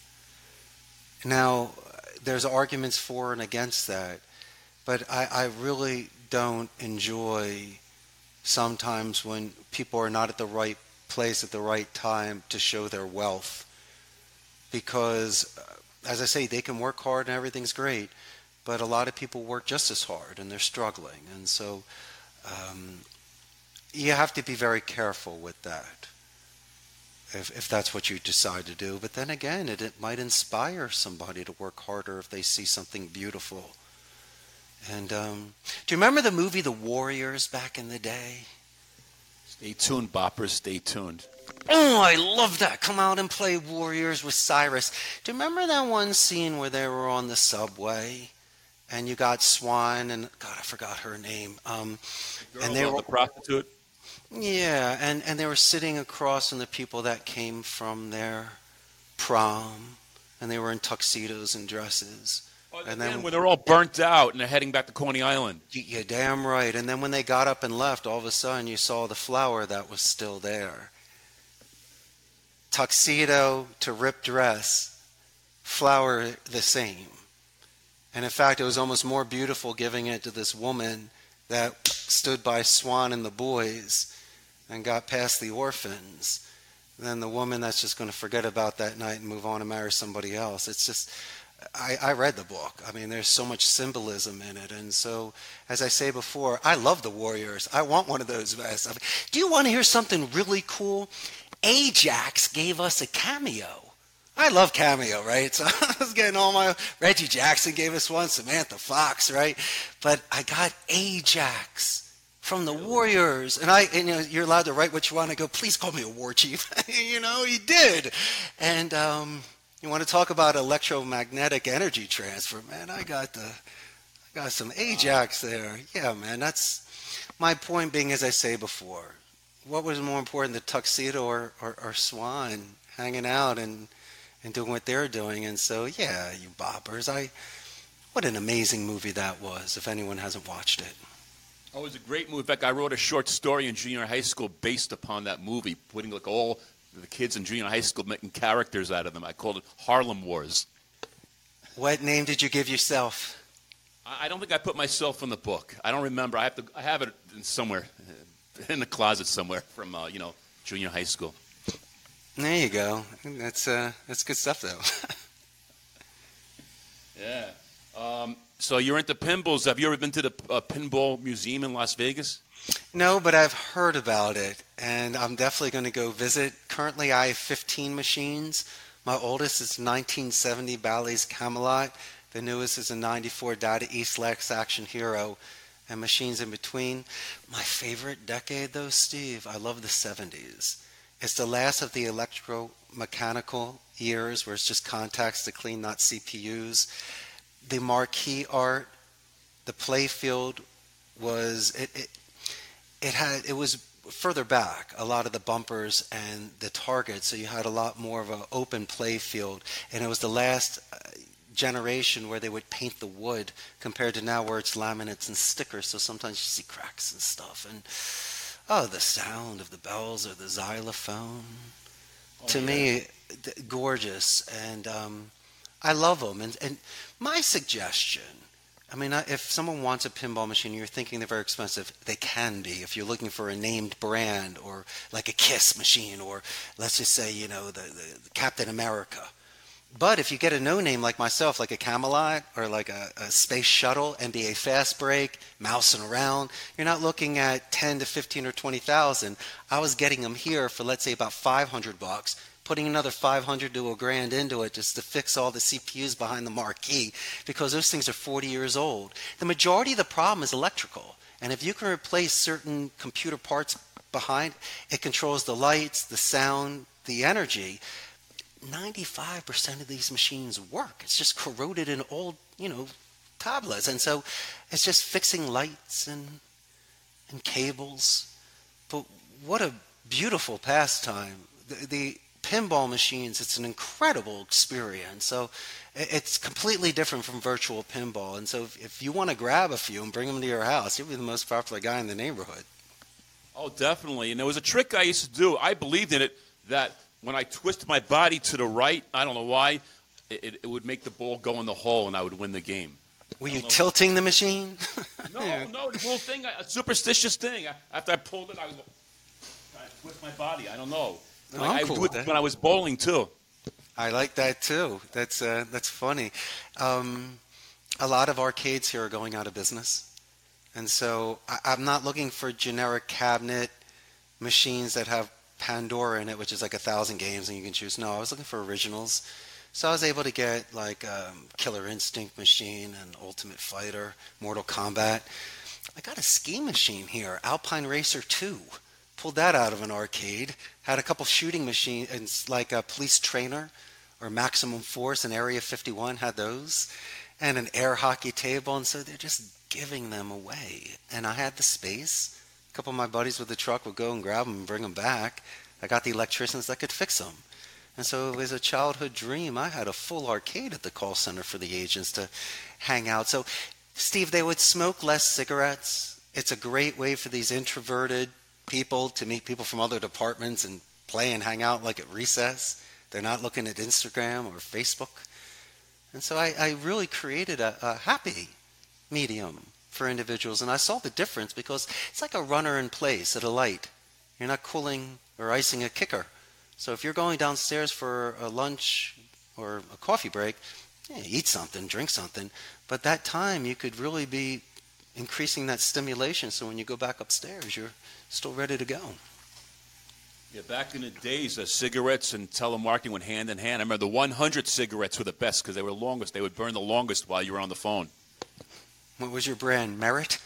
Now, there's arguments for and against that, but I, I really don't enjoy sometimes when people are not at the right place at the right time to show their wealth. Because, as I say, they can work hard and everything's great, but a lot of people work just as hard and they're struggling. And so um, you have to be very careful with that. If, if that's what you decide to do. But then again, it, it might inspire somebody to work harder if they see something beautiful. And um, do you remember the movie The Warriors back in the day? Stay tuned, boppers. Stay tuned. Oh, I love that. Come out and play Warriors with Cyrus. Do you remember that one scene where they were on the subway? And you got Swan and, God, I forgot her name. Um, The girl and they were were the prostitute. Yeah, and, and they were sitting across from the people that came from their prom, and they were in tuxedos and dresses. Oh, and then then when they're all burnt out and they're heading back to Coney Island. you- you're damn right. And then when they got up and left, all of a sudden you saw the flower that was still there. Tuxedo to ripped dress, flower the same. And in fact, it was almost more beautiful giving it to this woman that stood by Swan and the boys and got past the orphans than the woman that's just going to forget about that night and move on and marry somebody else. It's just, I, I read the book. I mean, there's so much symbolism in it. And so, as I say before, I love the Warriors. I want one of those vests. I mean, do you want to hear something really cool? Ajax gave us a cameo. I love cameo, right? So I was getting all my, Reggie Jackson gave us one, Samantha Fox, right? But I got Ajax from the Warriors. And I, and, you know, you're allowed to write what you want. I go, please call me a war chief. You know, he did. And um, you want to talk about electromagnetic energy transfer, man, I got the, I got some Ajax there. Yeah, man, that's my point being, as I say before, what was more important, the tuxedo or, or, or Swan hanging out and and doing what they're doing? And so, yeah, you boppers, I, what an amazing movie that was, if anyone hasn't watched it. Oh, it was a great movie. In fact, I wrote a short story in junior high school based upon that movie, putting like all the kids in junior high school, making characters out of them. I called it Harlem Wars. What name did you give yourself? I don't think I put myself in the book. I don't remember. I have to. I have it somewhere in the closet somewhere from uh, you know, junior high school. There you go. That's uh, that's good stuff, though. Yeah. Um, so you're into pinballs. Have you ever been to the uh, Pinball Museum in Las Vegas? No, but I've heard about it, and I'm definitely going to go visit. Currently, I have fifteen machines. My oldest is nineteen seventy Bally's Camelot. The newest is a ninety-four Data East Lex Action Hero, and machines in between. My favorite decade, though, Steve, I love the seventies. It's the last of the electromechanical years where it's just contacts to clean, not C P Us. The marquee art, the play field was, it, it, it had, it was further back, a lot of the bumpers and the targets, so you had a lot more of an open play field. And it was the last generation where they would paint the wood compared to now where it's laminates and stickers, so sometimes you see cracks and stuff. And oh, the sound of the bells or the xylophone. Oh, to yeah. me, th- gorgeous. And um, I love them. And, and my suggestion, I mean, if someone wants a pinball machine, you're thinking they're very expensive, they can be. If you're looking for a named brand or like a KISS machine or let's just say, you know, the, the, the Captain America. But if you get a no-name like myself, like a Camelot or like a, a Space Shuttle, N B A Fast Break, mousing around, you're not looking at ten to fifteen or twenty thousand. I was getting them here for, let's say, about five hundred bucks, putting another five hundred to a grand into it just to fix all the C P Us behind the marquee because those things are forty years old. The majority of the problem is electrical. And if you can replace certain computer parts behind, it controls the lights, the sound, the energy. ninety-five percent of these machines work. It's just corroded in old, you know, tablets. And so it's just fixing lights and and cables. But what a beautiful pastime. The, the pinball machines, it's an incredible experience. So it's completely different from virtual pinball. And so if, if you want to grab a few and bring them to your house, you'll be the most popular guy in the neighborhood. Oh, definitely. And there was a trick I used to do. I believed in it that when I twist my body to the right, I don't know why, it, it would make the ball go in the hole and I would win the game. Were you tilting the machine? No, no, the whole thing, a superstitious thing. After I pulled it, I would try to twist my body. I don't know. Oh, like, I cool would do it when I was bowling, too. I like that, too. That's uh, that's funny. Um, a lot of arcades here are going out of business. And so I, I'm not looking for generic cabinet machines that have Pandora in it, which is like a thousand games and you can choose. No, I was looking for originals. So I was able to get like um, Killer Instinct machine and Ultimate Fighter, Mortal Kombat. I got a ski machine here, Alpine Racer two. Pulled that out of an arcade. Had a couple shooting machines, like a Police Trainer or Maximum Force and Area fifty-one had those. And an air hockey table. And so they're just giving them away. And I had the space. A couple of my buddies with the truck would go and grab them and bring them back. I got the electricians that could fix them. And so it was a childhood dream. I had a full arcade at the call center for the agents to hang out. So, Steve, they would smoke less cigarettes. It's a great way for these introverted people to meet people from other departments and play and hang out like at recess. They're not looking at Instagram or Facebook. And so I, I really created a, a happy medium for individuals. And I saw the difference because it's like a runner in place at a light. You're not cooling or icing a kicker. So if you're going downstairs for a lunch or a coffee break, yeah, eat something, drink something. But that time you could really be increasing that stimulation, so when you go back upstairs, you're still ready to go. Yeah, back in the days, uh, cigarettes and telemarketing went hand in hand. I remember the one hundred cigarettes were the best because they were longest. They would burn the longest while you were on the phone. What was your brand? Merit?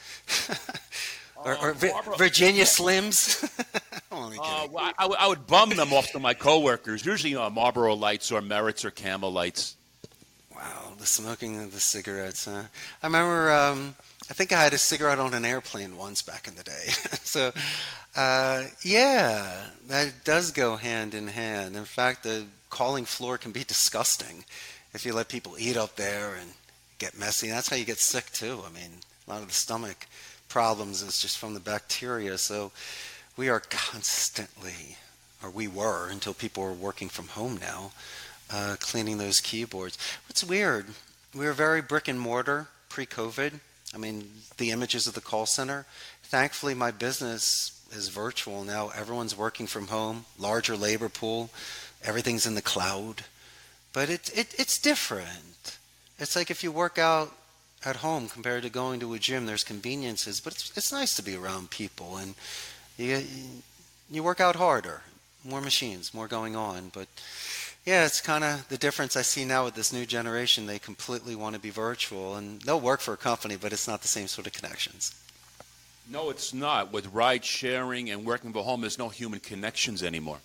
or or Uh, Vi- Marlboro- Virginia Slims? Only Uh, kidding. well, I, I would- I would bum them off to my coworkers, usually uh, Marlboro Lights or Merits or Camel Lights. Wow, the smoking of the cigarettes, huh? I remember, um, I think I had a cigarette on an airplane once back in the day. so, uh, yeah, that does go hand in hand. In fact, the calling floor can be disgusting if you let people eat up there and get messy. That's how you get sick, too. I mean, a lot of the stomach problems is just from the bacteria. So we are constantly, or we were until people are working from home now, Uh, cleaning those keyboards. What's weird, we were very brick and mortar pre-COVID. I mean, the images of the call center. Thankfully, my business is virtual now. Everyone's working from home, larger labor pool, everything's in the cloud. But it, it, it's different. It's like if you work out at home compared to going to a gym, there's conveniences, but it's, it's nice to be around people, and you, you work out harder. More machines, more going on, but yeah, it's kind of the difference I see now with this new generation. They completely want to be virtual, and they'll work for a company, but it's not the same sort of connections. No, it's not. With ride sharing and working from home, there's no human connections anymore.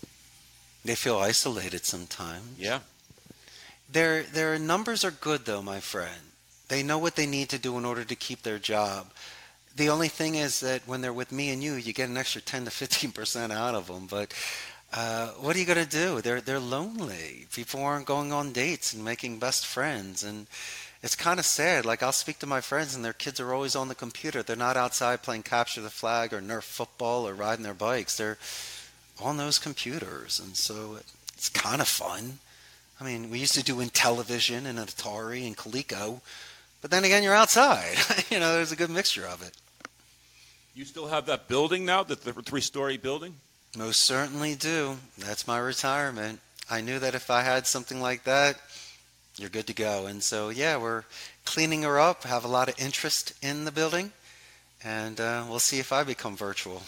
They feel isolated sometimes. Yeah. Their their numbers are good, though, my friend. They know what they need to do in order to keep their job. The only thing is that when they're with me and you, you get an extra ten to fifteen percent out of them, but Uh, what are you going to do? They're they're lonely. People aren't going on dates and making best friends, and it's kind of sad. Like, I'll speak to my friends, and their kids are always on the computer. They're not outside playing capture the flag or Nerf football or riding their bikes. They're on those computers, and so it's kind of fun. I mean, we used to do Intellivision and Atari and Coleco, but then again, you're outside. You know, there's a good mixture of it. You still have that building now, the th- three-story building? Most certainly do. That's my retirement. I knew that if I had something like that, you're good to go. And so, yeah, we're cleaning her up, have a lot of interest in the building, and uh, we'll see if I become virtual.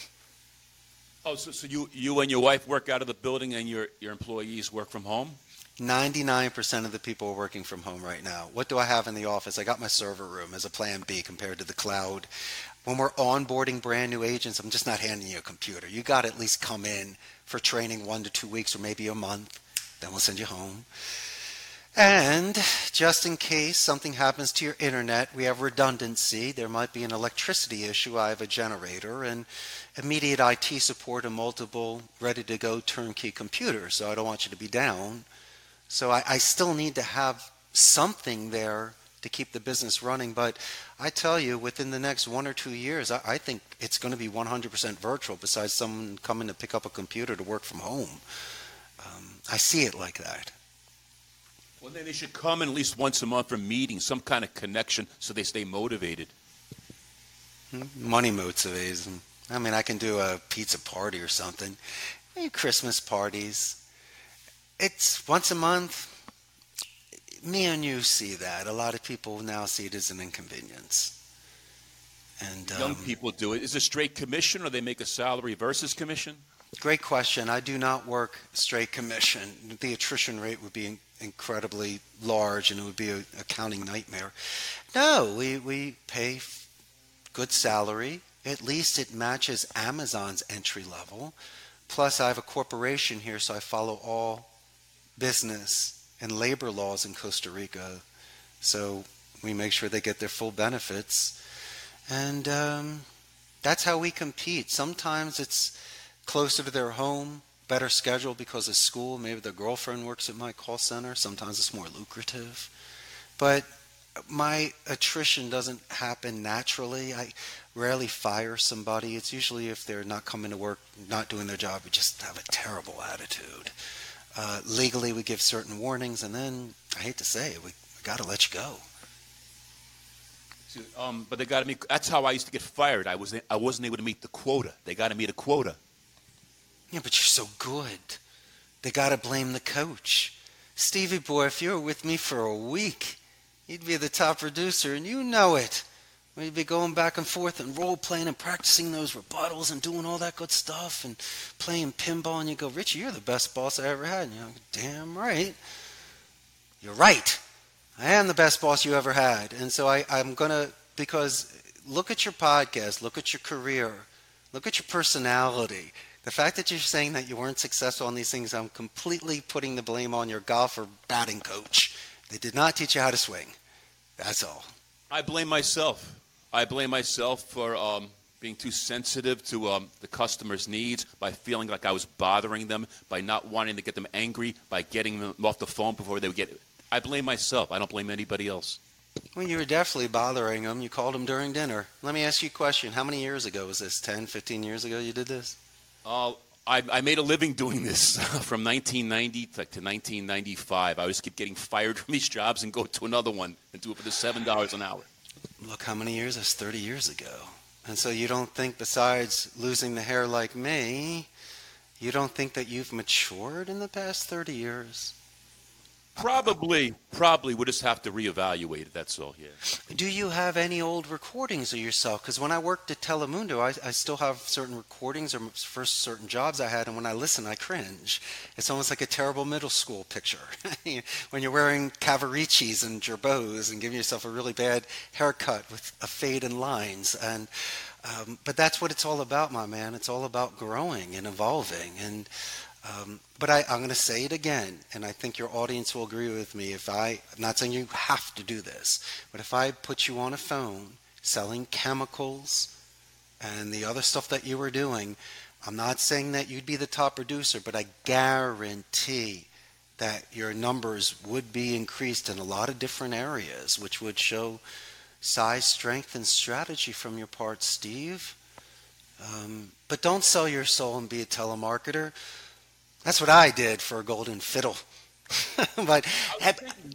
Oh, so, so you, you and your wife work out of the building and your, your employees work from home? ninety-nine percent of the people are working from home right now. What do I have in the office? I got my server room as a plan B compared to the cloud. When we're onboarding brand new agents, I'm just not handing you a computer. You got to at least come in for training one to two weeks or maybe a month. Then we'll send you home. And just in case something happens to your internet, we have redundancy. There might be an electricity issue. I have a generator and immediate I T support and multiple ready-to-go turnkey computers. So I don't want you to be down. So I, I still need to have something there to keep the business running. But I tell you, within the next one or two years, I, I think it's going to be one hundred percent virtual besides someone coming to pick up a computer to work from home. Um, I see it like that. Well, then they should come in at least once a month for meetings, some kind of connection so they stay motivated. Money motivates them. I mean, I can do a pizza party or something. Maybe Christmas parties. It's once a month. Me and you see that. A lot of people now see it as an inconvenience. And Young um, people do it. Is it straight commission or they make a salary versus commission? Great question. I do not work straight commission. The attrition rate would be in- incredibly large, and it would be an accounting nightmare. No, we, we pay f- good salary. At least it matches Amazon's entry level. Plus, I have a corporation here, so I follow all business and labor laws in Costa Rica. So we make sure they get their full benefits. And um, that's how we compete. Sometimes it's closer to their home, better schedule because of school. Maybe their girlfriend works at my call center. Sometimes it's more lucrative. But my attrition doesn't happen naturally. I rarely fire somebody. It's usually if they're not coming to work, not doing their job, we just have a terrible attitude. Uh, legally, we give certain warnings, and then, I hate to say it, we, we got to let you go. So, um, but they got to meet. That's how I used to get fired. I was I wasn't able to meet the quota. They got to meet a quota. Yeah, but you're so good. They got to blame the coach. Stevie boy, if you were with me for a week, you'd be the top producer, and you know it. We'd be going back and forth and role playing and practicing those rebuttals and doing all that good stuff and playing pinball. And you go, Richie, you're the best boss I ever had. And you're like, damn right. You're right. I am the best boss you ever had. And so I, I'm going to, because look at your podcast, look at your career, look at your personality. The fact that you're saying that you weren't successful on these things, I'm completely putting the blame on your golf or batting coach. They did not teach you how to swing. That's all. I blame myself. I blame myself for um, being too sensitive to um, the customer's needs, by feeling like I was bothering them, by not wanting to get them angry, by getting them off the phone before they would get it. I blame myself. I don't blame anybody else. Well, you were definitely bothering them. You called them during dinner. Let me ask you a question. How many years ago was this? ten, fifteen years ago you did this? Uh, I, I made a living doing this from nineteen ninety to, to nineteen ninety-five. I just keep getting fired from these jobs and go to another one and do it for the seven dollars an hour. Look how many years? That's thirty years ago. And so you don't think, besides losing the hair like me, you don't think that you've matured in the past thirty years? Probably, probably. We'll just have to reevaluate it, that's all, yeah. Do you have any old recordings of yourself? Because when I worked at Telemundo, I, I still have certain recordings or first certain jobs I had, and when I listen, I cringe. It's almost like a terrible middle school picture. When you're wearing Cavaricis and Gerbots and giving yourself a really bad haircut with a fade and lines. And um, but that's what it's all about, my man. It's all about growing and evolving. And Um, but I, I'm going to say it again, and I think your audience will agree with me. If I, I'm not saying you have to do this, but if I put you on a phone selling chemicals and the other stuff that you were doing, I'm not saying that you'd be the top producer, but I guarantee that your numbers would be increased in a lot of different areas, which would show size, strength, and strategy from your part, Steve. Um, but don't sell your soul and be a telemarketer. That's what I did for a golden fiddle. But have,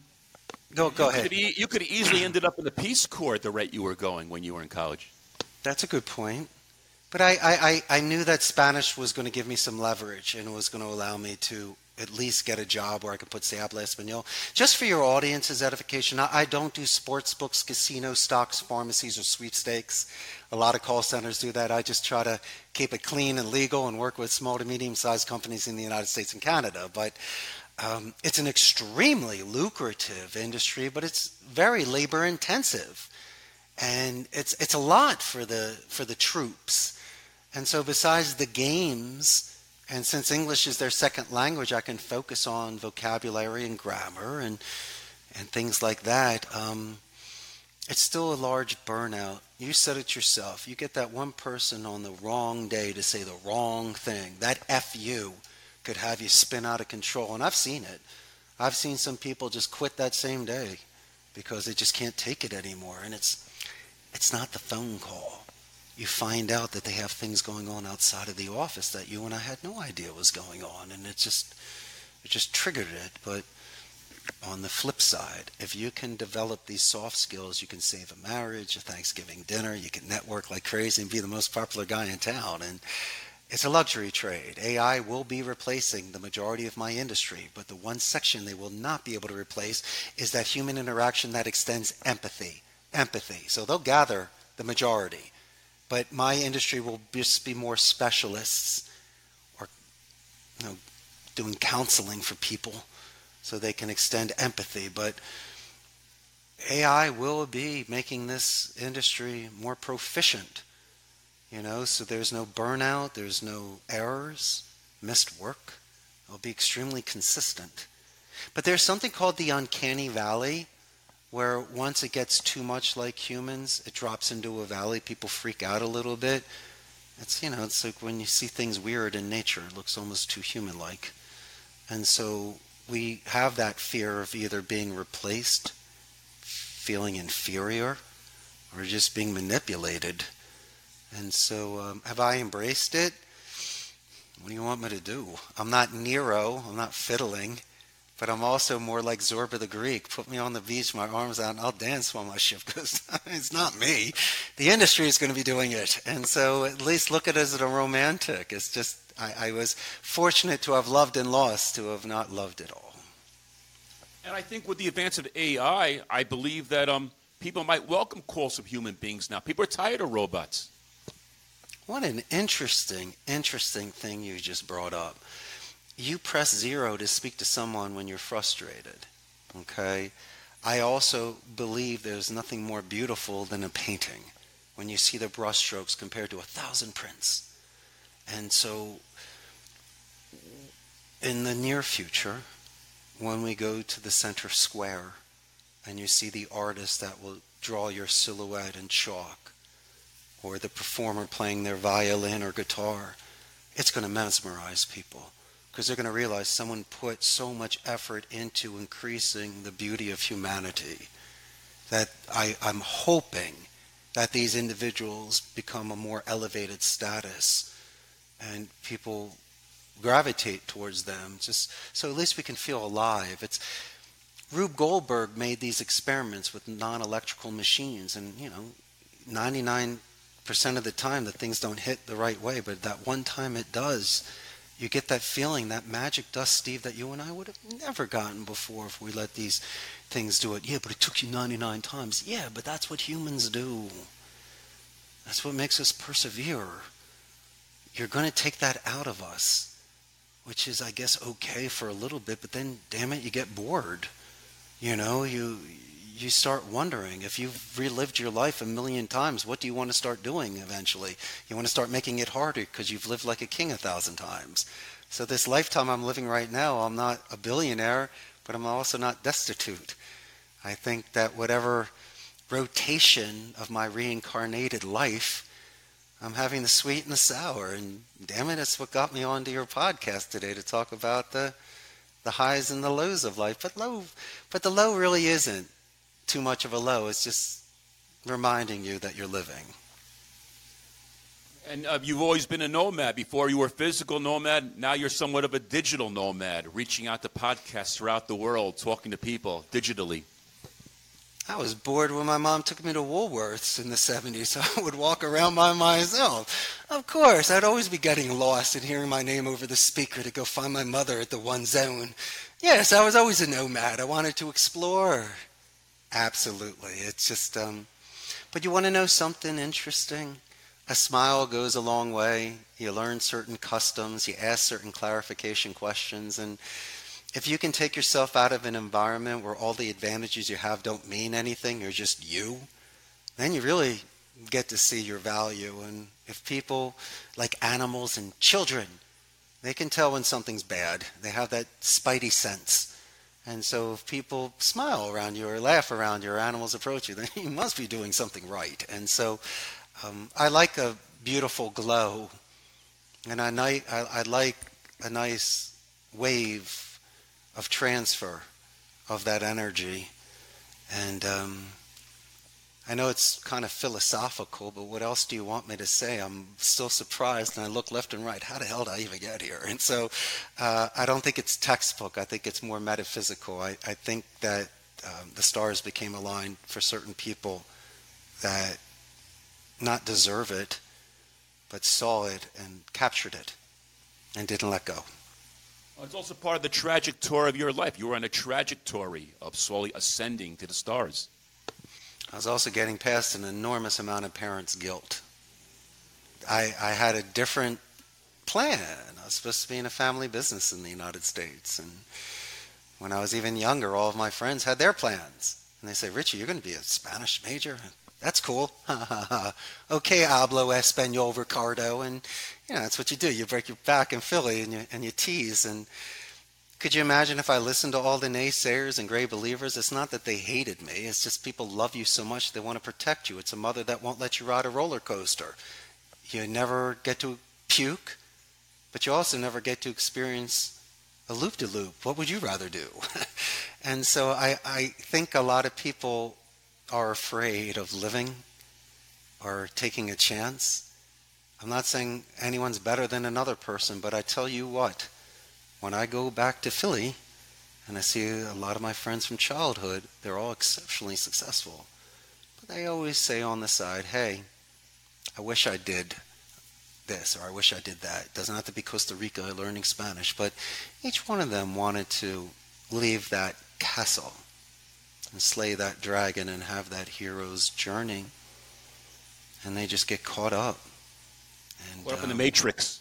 go go you ahead. Could e- you could have easily ended up in the Peace Corps at the rate you were going when you were in college. That's a good point. But I, I, I, I knew that Spanish was going to give me some leverage and was going to allow me to at least get a job where I could put Se habla español. Just for your audience's edification, I, I don't do sports books, casinos, stocks, pharmacies, or sweepstakes. A lot of call centers do that. I just try to keep it clean and legal and work with small to medium-sized companies in the United States and Canada. But um, it's an extremely lucrative industry, but it's very labor-intensive. And it's it's a lot for the for the troops. And so besides the games, and since English is their second language, I can focus on vocabulary and grammar and and things like that. Um, it's still a large burnout. You said it yourself. You get that one person on the wrong day to say the wrong thing. That F you could have you spin out of control. And I've seen it. I've seen some people just quit that same day because they just can't take it anymore. And it's it's not the phone call. You find out that they have things going on outside of the office that you and I had no idea was going on, and it just it just triggered it. But on the flip side, if you can develop these soft skills, you can save a marriage, a Thanksgiving dinner, you can network like crazy and be the most popular guy in town. And it's a luxury trade. A I will be replacing the majority of my industry, but the one section they will not be able to replace is that human interaction that extends empathy. Empathy. So they'll gather the majority. But my industry will just be more specialists or, you know, doing counseling for people so they can extend empathy. But A I will be making this industry more proficient, you know, so there's no burnout, there's no errors, missed work. It'll be extremely consistent. But there's something called the uncanny valley, where once it gets too much like humans, it drops into a valley. People freak out a little bit. It's, you know, it's like when you see things weird in nature, it looks almost too human-like. And so we have that fear of either being replaced, feeling inferior, or just being manipulated. And so um, have I embraced it? What do you want me to do? I'm not Nero. I'm not fiddling. but I'm also more like Zorba the Greek. Put me on the beach, my arms out, and I'll dance while my ship goes down. It's not me. The industry is going to be doing it. And so at least look at it as a romantic. It's just, I, I was fortunate to have loved and lost, to have not loved it all. And I think with the advance of A I, I believe that um, people might welcome calls from human beings now. People are tired of robots. What an interesting, interesting thing you just brought up. You press zero to speak to someone when you're frustrated, okay? I also believe there's nothing more beautiful than a painting when you see the brushstrokes compared to a thousand prints. And so in the near future, when we go to the center square and you see the artist that will draw your silhouette in chalk, or the performer playing their violin or guitar, it's going to mesmerize people. Because they're going to realize someone put so much effort into increasing the beauty of humanity that I, I'm hoping that these individuals become a more elevated status and people gravitate towards them, just so at least we can feel alive. It's Rube Goldberg made these experiments with non-electrical machines, and you know, ninety-nine percent of the time the things don't hit the right way, but that one time it does. You get that feeling, that magic dust, Steve, that you and I would have never gotten before if we let these things do it. Yeah, but it took you ninety-nine times. Yeah, but that's what humans do. That's what makes us persevere. You're going to take that out of us, which is, I guess, okay for a little bit, but then, damn it, you get bored. You know, you you start wondering, if you've relived your life a million times, what do you want to start doing eventually? You want to start making it harder because you've lived like a king a thousand times. So this lifetime I'm living right now, I'm not a billionaire, but I'm also not destitute. I think that whatever rotation of my reincarnated life, I'm having the sweet and the sour. And damn it, it's what got me onto your podcast today to talk about the the highs and the lows of life. But low, but the low really isn't too much of a low. It's just reminding you that you're living. And uh, you've always been a nomad. Before you were a physical nomad, now you're somewhat of a digital nomad, reaching out to podcasts throughout the world, talking to people digitally. I was bored when my mom took me to Woolworths in the seventies, so I would walk around by myself. Of course, I'd always be getting lost and hearing my name over the speaker to go find my mother at the one zone. Yes, I was always a nomad. I wanted to explore. Absolutely. It's just, um, but you want to know something interesting? A smile goes a long way. You learn certain customs. You ask certain clarification questions. And if you can take yourself out of an environment where all the advantages you have don't mean anything, you're just you, then you really get to see your value. And if people, like animals and children, they can tell when something's bad. They have that spidey sense. And so if people smile around you or laugh around you or animals approach you, then you must be doing something right. And so um, I like a beautiful glow. And I, I, I like a nice wave of transfer of that energy. And um, I know it's kind of philosophical, but what else do you want me to say? I'm still surprised, and I look left and right. How the hell did I even get here? And so uh, I don't think it's textbook. I think it's more metaphysical. I, I think that um, the stars became aligned for certain people that not deserve it, but saw it and captured it and didn't let go. Well, it's also part of the trajectory of your life. You were on a trajectory of slowly ascending to the stars. I was also getting past an enormous amount of parents' guilt. I, I had a different plan. I was supposed to be in a family business in the United States. And when I was even younger, all of my friends had their plans. And they say, Richie, you're going to be a Spanish major? That's cool. Okay, hablo español, Ricardo. And, you know, that's what you do. You break your back in Philly and you, and you tease. And could you imagine if I listened to all the naysayers and gray believers? It's not that they hated me. It's just people love you so much they want to protect you. It's a mother that won't let you ride a roller coaster. You never get to puke, but you also never get to experience a loop-de-loop. What would you rather do? And so I, I think a lot of people are afraid of living or taking a chance. I'm not saying anyone's better than another person, but I tell you what, when I go back to Philly And I see a lot of my friends from childhood, they're all exceptionally successful. But they always say on the side, hey, I wish I did this, or I wish I did that. It doesn't have to be Costa Rica learning Spanish, but each one of them wanted to leave that castle and slay that dragon and have that hero's journey. And they just get caught up. And, Caught up in the um, Matrix.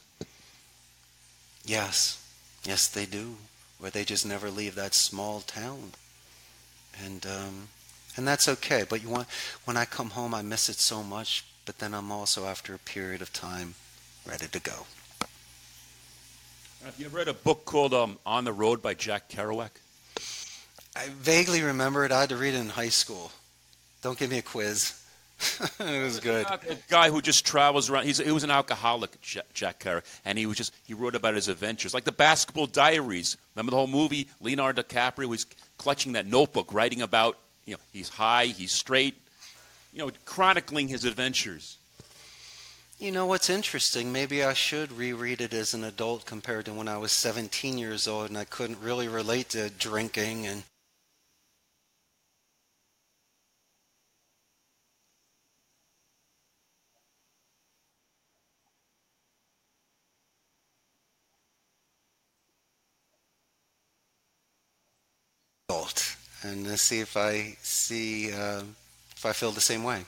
Yes, yes they do. Where they just never leave that small town. And um, and that's okay. But you want, when I come home, I miss it so much. But then I'm also, after a period of time, ready to go. Have you ever read a book called um, On the Road by Jack Kerouac? I vaguely remember it. I had to read it in high school. Don't give me a quiz. It was good. A guy who just travels around. He's, he was an alcoholic, Jack, Jack Kerouac, and he was just he wrote about his adventures, like the Basketball Diaries. Remember the whole movie? Leonardo DiCaprio was clutching that notebook, writing about, you know, he's high, he's straight, you know, chronicling his adventures. You know what's interesting? Maybe I should reread it as an adult compared to when I was seventeen years old and I couldn't really relate to drinking and adult, and uh, see if I see uh, if I feel the same way.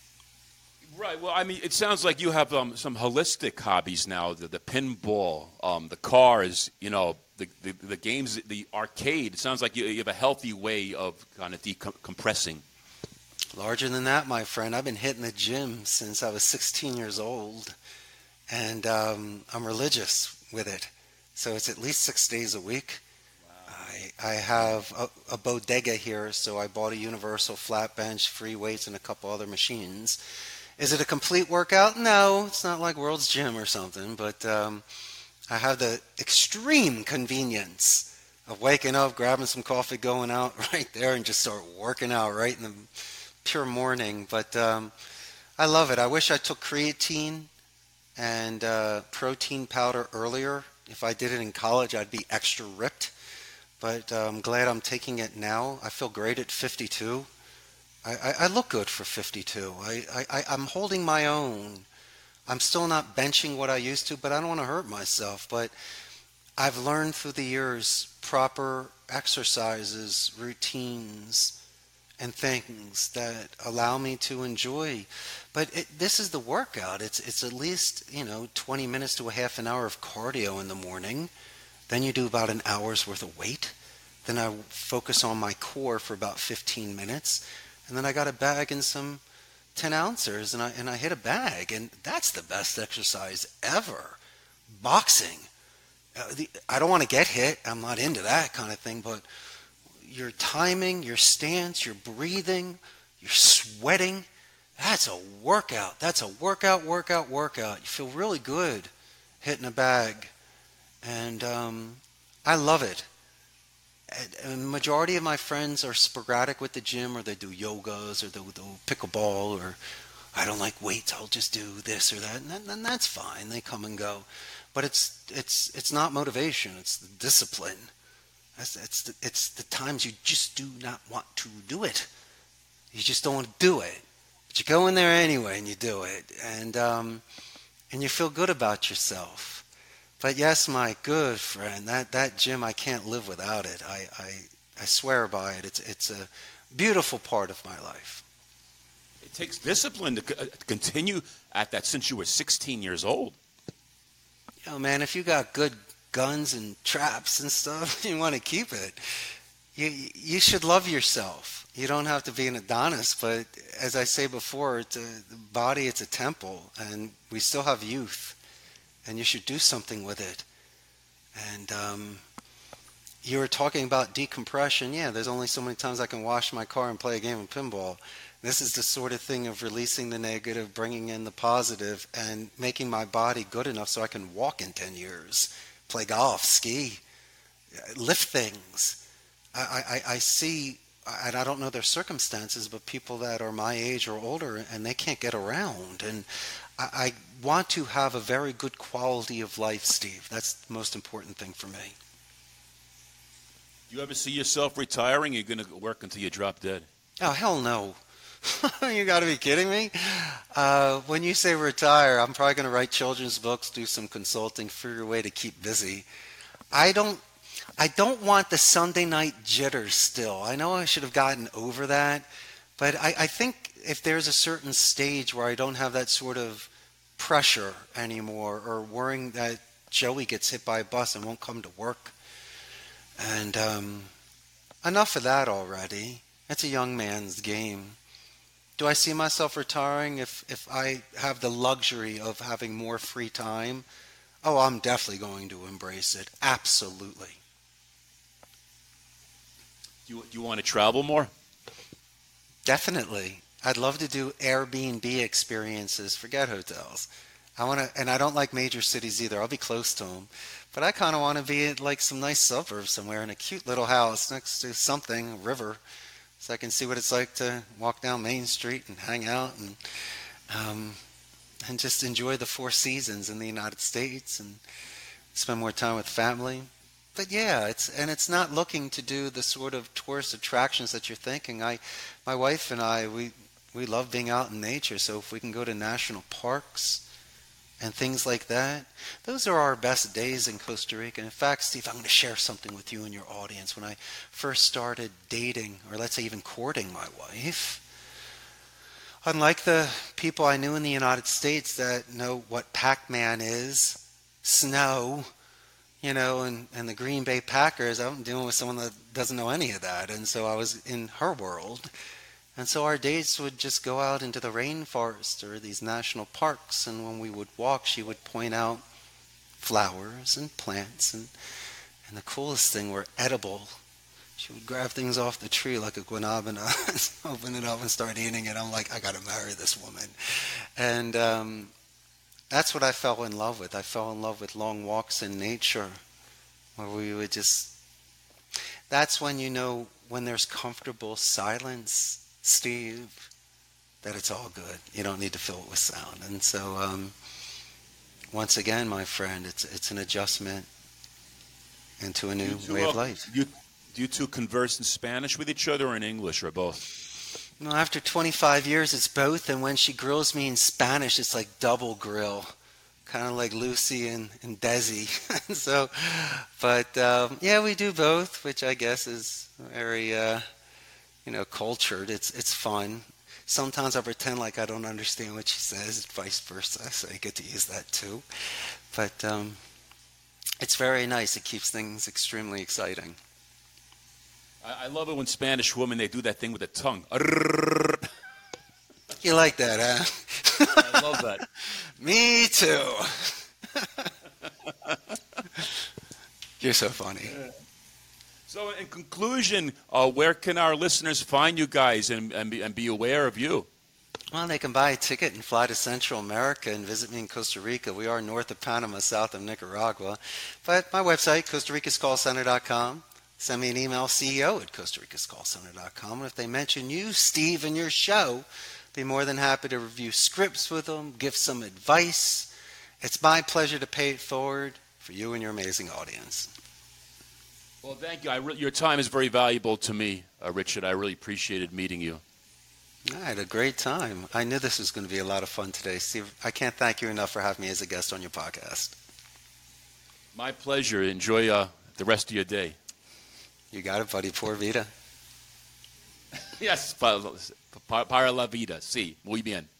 Right. Well, I mean, it sounds like you have um, some holistic hobbies now. The, the pinball, um, the cars, you know, the, the the games, the arcade. It sounds like you, you have a healthy way of kind of decompressing. Larger than that, my friend. I've been hitting the gym since I was sixteen years old, and um, I'm religious with it. So it's at least six days a week. I, I have a, a bodega here, so I bought a universal flat bench, free weights, and a couple other machines. Is it a complete workout? No, it's not like World's Gym or something, but um, I have the extreme convenience of waking up, grabbing some coffee, going out right there, and just start working out right in the pure morning. But um, I love it. I wish I took creatine and uh, protein powder earlier. If I did it in college, I'd be extra ripped. But uh, I'm glad I'm taking it now. I feel great at fifty-two. I, I, I look good for fifty-two. I, I, I'm holding my own. I'm still not benching what I used to, but I don't want to hurt myself. But I've learned through the years proper exercises, routines, and things that allow me to enjoy. But it, this is the workout. It's it's at least, you know, twenty minutes to a half an hour of cardio in the morning. Then you do about an hour's worth of weight. Then I focus on my core for about fifteen minutes. And then I got a bag and some ten ounces, and I and I hit a bag. And that's the best exercise ever. Boxing. Uh, the, I don't want to get hit. I'm not into that kind of thing. But your timing, your stance, your breathing, your sweating, that's a workout. That's a workout, workout, workout. You feel really good hitting a bag. And um, I love it. And the majority of my friends are sporadic with the gym, or they do yogas, or they do pickleball, or I don't like weights, I'll just do this or that, and then, then that's fine. They come and go, but it's it's it's not motivation; it's the discipline. It's it's the, it's the times you just do not want to do it. You just don't want to do it, but you go in there anyway and you do it, and um, and you feel good about yourself. But yes, my good friend, that, that gym, I can't live without it. I, I I swear by it. It's it's a beautiful part of my life. It takes discipline to, c- uh, to continue at that since you were sixteen years old. You know, man, if you got good guns and traps and stuff, you want to keep it. You you should love yourself. You don't have to be an Adonis, but as I say before, it's a, the body, it's a temple, and we still have youth. And you should do something with it. And um, you were talking about decompression. Yeah, there's only so many times I can wash my car and play a game of pinball. This is the sort of thing of releasing the negative, bringing in the positive, and making my body good enough so I can walk in ten years, play golf, ski, lift things. I, I, I see, and I don't know their circumstances, but people that are my age or older, and they can't get around. And I, I want to have a very good quality of life, Steve. That's the most important thing for me. Do you ever see yourself retiring? Or you're going to work until you drop dead? Oh, hell no. You got to be kidding me. Uh, when you say retire, I'm probably going to write children's books, do some consulting, figure a way to keep busy. I don't I don't want the Sunday night jitters still. I know I should have gotten over that, but I, I think if there's a certain stage where I don't have that sort of pressure anymore, or worrying that Joey gets hit by a bus and won't come to work, and um, enough of that already. It's a young man's game. Do I see myself retiring if, if I have the luxury of having more free time? Oh, I'm definitely going to embrace it. Absolutely. Do you, do you want to travel more? Definitely. I'd love to do Airbnb experiences. Forget hotels. I want to, and I don't like major cities either. I'll be close to them. But I kind of want to be at like some nice suburbs somewhere in a cute little house next to something, a river, so I can see what it's like to walk down Main Street and hang out and um, and just enjoy the four seasons in the United States and spend more time with family. But yeah, it's and it's not looking to do the sort of tourist attractions that you're thinking. I, my wife and I, we we love being out in nature. So if we can go to national parks and things like that, those are our best days in Costa Rica. In fact, Steve, I'm going to share something with you and your audience. When I first started dating, or let's say even courting my wife, unlike the people I knew in the United States that know what Pac-Man is, snow, you know, and, and the Green Bay Packers, I'm dealing with someone that doesn't know any of that. And so I was in her world. And so our dates would just go out into the rainforest or these national parks. And when we would walk, she would point out flowers and plants. And, and the coolest thing were edible. She would grab things off the tree like a guanabana, open it up and start eating it. I'm like, I got to marry this woman. And um, that's what I fell in love with. I fell in love with long walks in nature where we would just... That's when you know when there's comfortable silence, Steve, that it's all good. You don't need to fill it with sound. And so, um, once again, my friend, it's it's an adjustment into a new two, way of uh, life. You, do you two converse in Spanish with each other or in English or both? No, after twenty-five years, it's both. And when she grills me in Spanish, it's like double grill, kind of like Lucy and, and Desi. So, but um, yeah, we do both, which I guess is very... Uh, you know, cultured. It's it's fun. Sometimes I pretend like I don't understand what she says, vice versa, so I get to use that too. But um, it's very nice. It keeps things extremely exciting. I, I love it when Spanish women, they do that thing with the tongue. You like that, huh? I love that. Me too. You're so funny. So in conclusion, uh, where can our listeners find you guys and, and, be, and be aware of you? Well, they can buy a ticket and fly to Central America and visit me in Costa Rica. We are north of Panama, south of Nicaragua. But my website, Costa Ricas Call Center dot com. Send me an email, C E O at Costa Ricas Call Center dot com. And if they mention you, Steve, in your show, I'd be more than happy to review scripts with them, give some advice. It's my pleasure to pay it forward for you and your amazing audience. Well, thank you. I re- your time is very valuable to me, uh, Richard. I really appreciated meeting you. I had a great time. I knew this was going to be a lot of fun today. Steve, I can't thank you enough for having me as a guest on your podcast. My pleasure. Enjoy uh, the rest of your day. You got it, buddy. Por vida. Yes, para la vida. Sí, muy bien.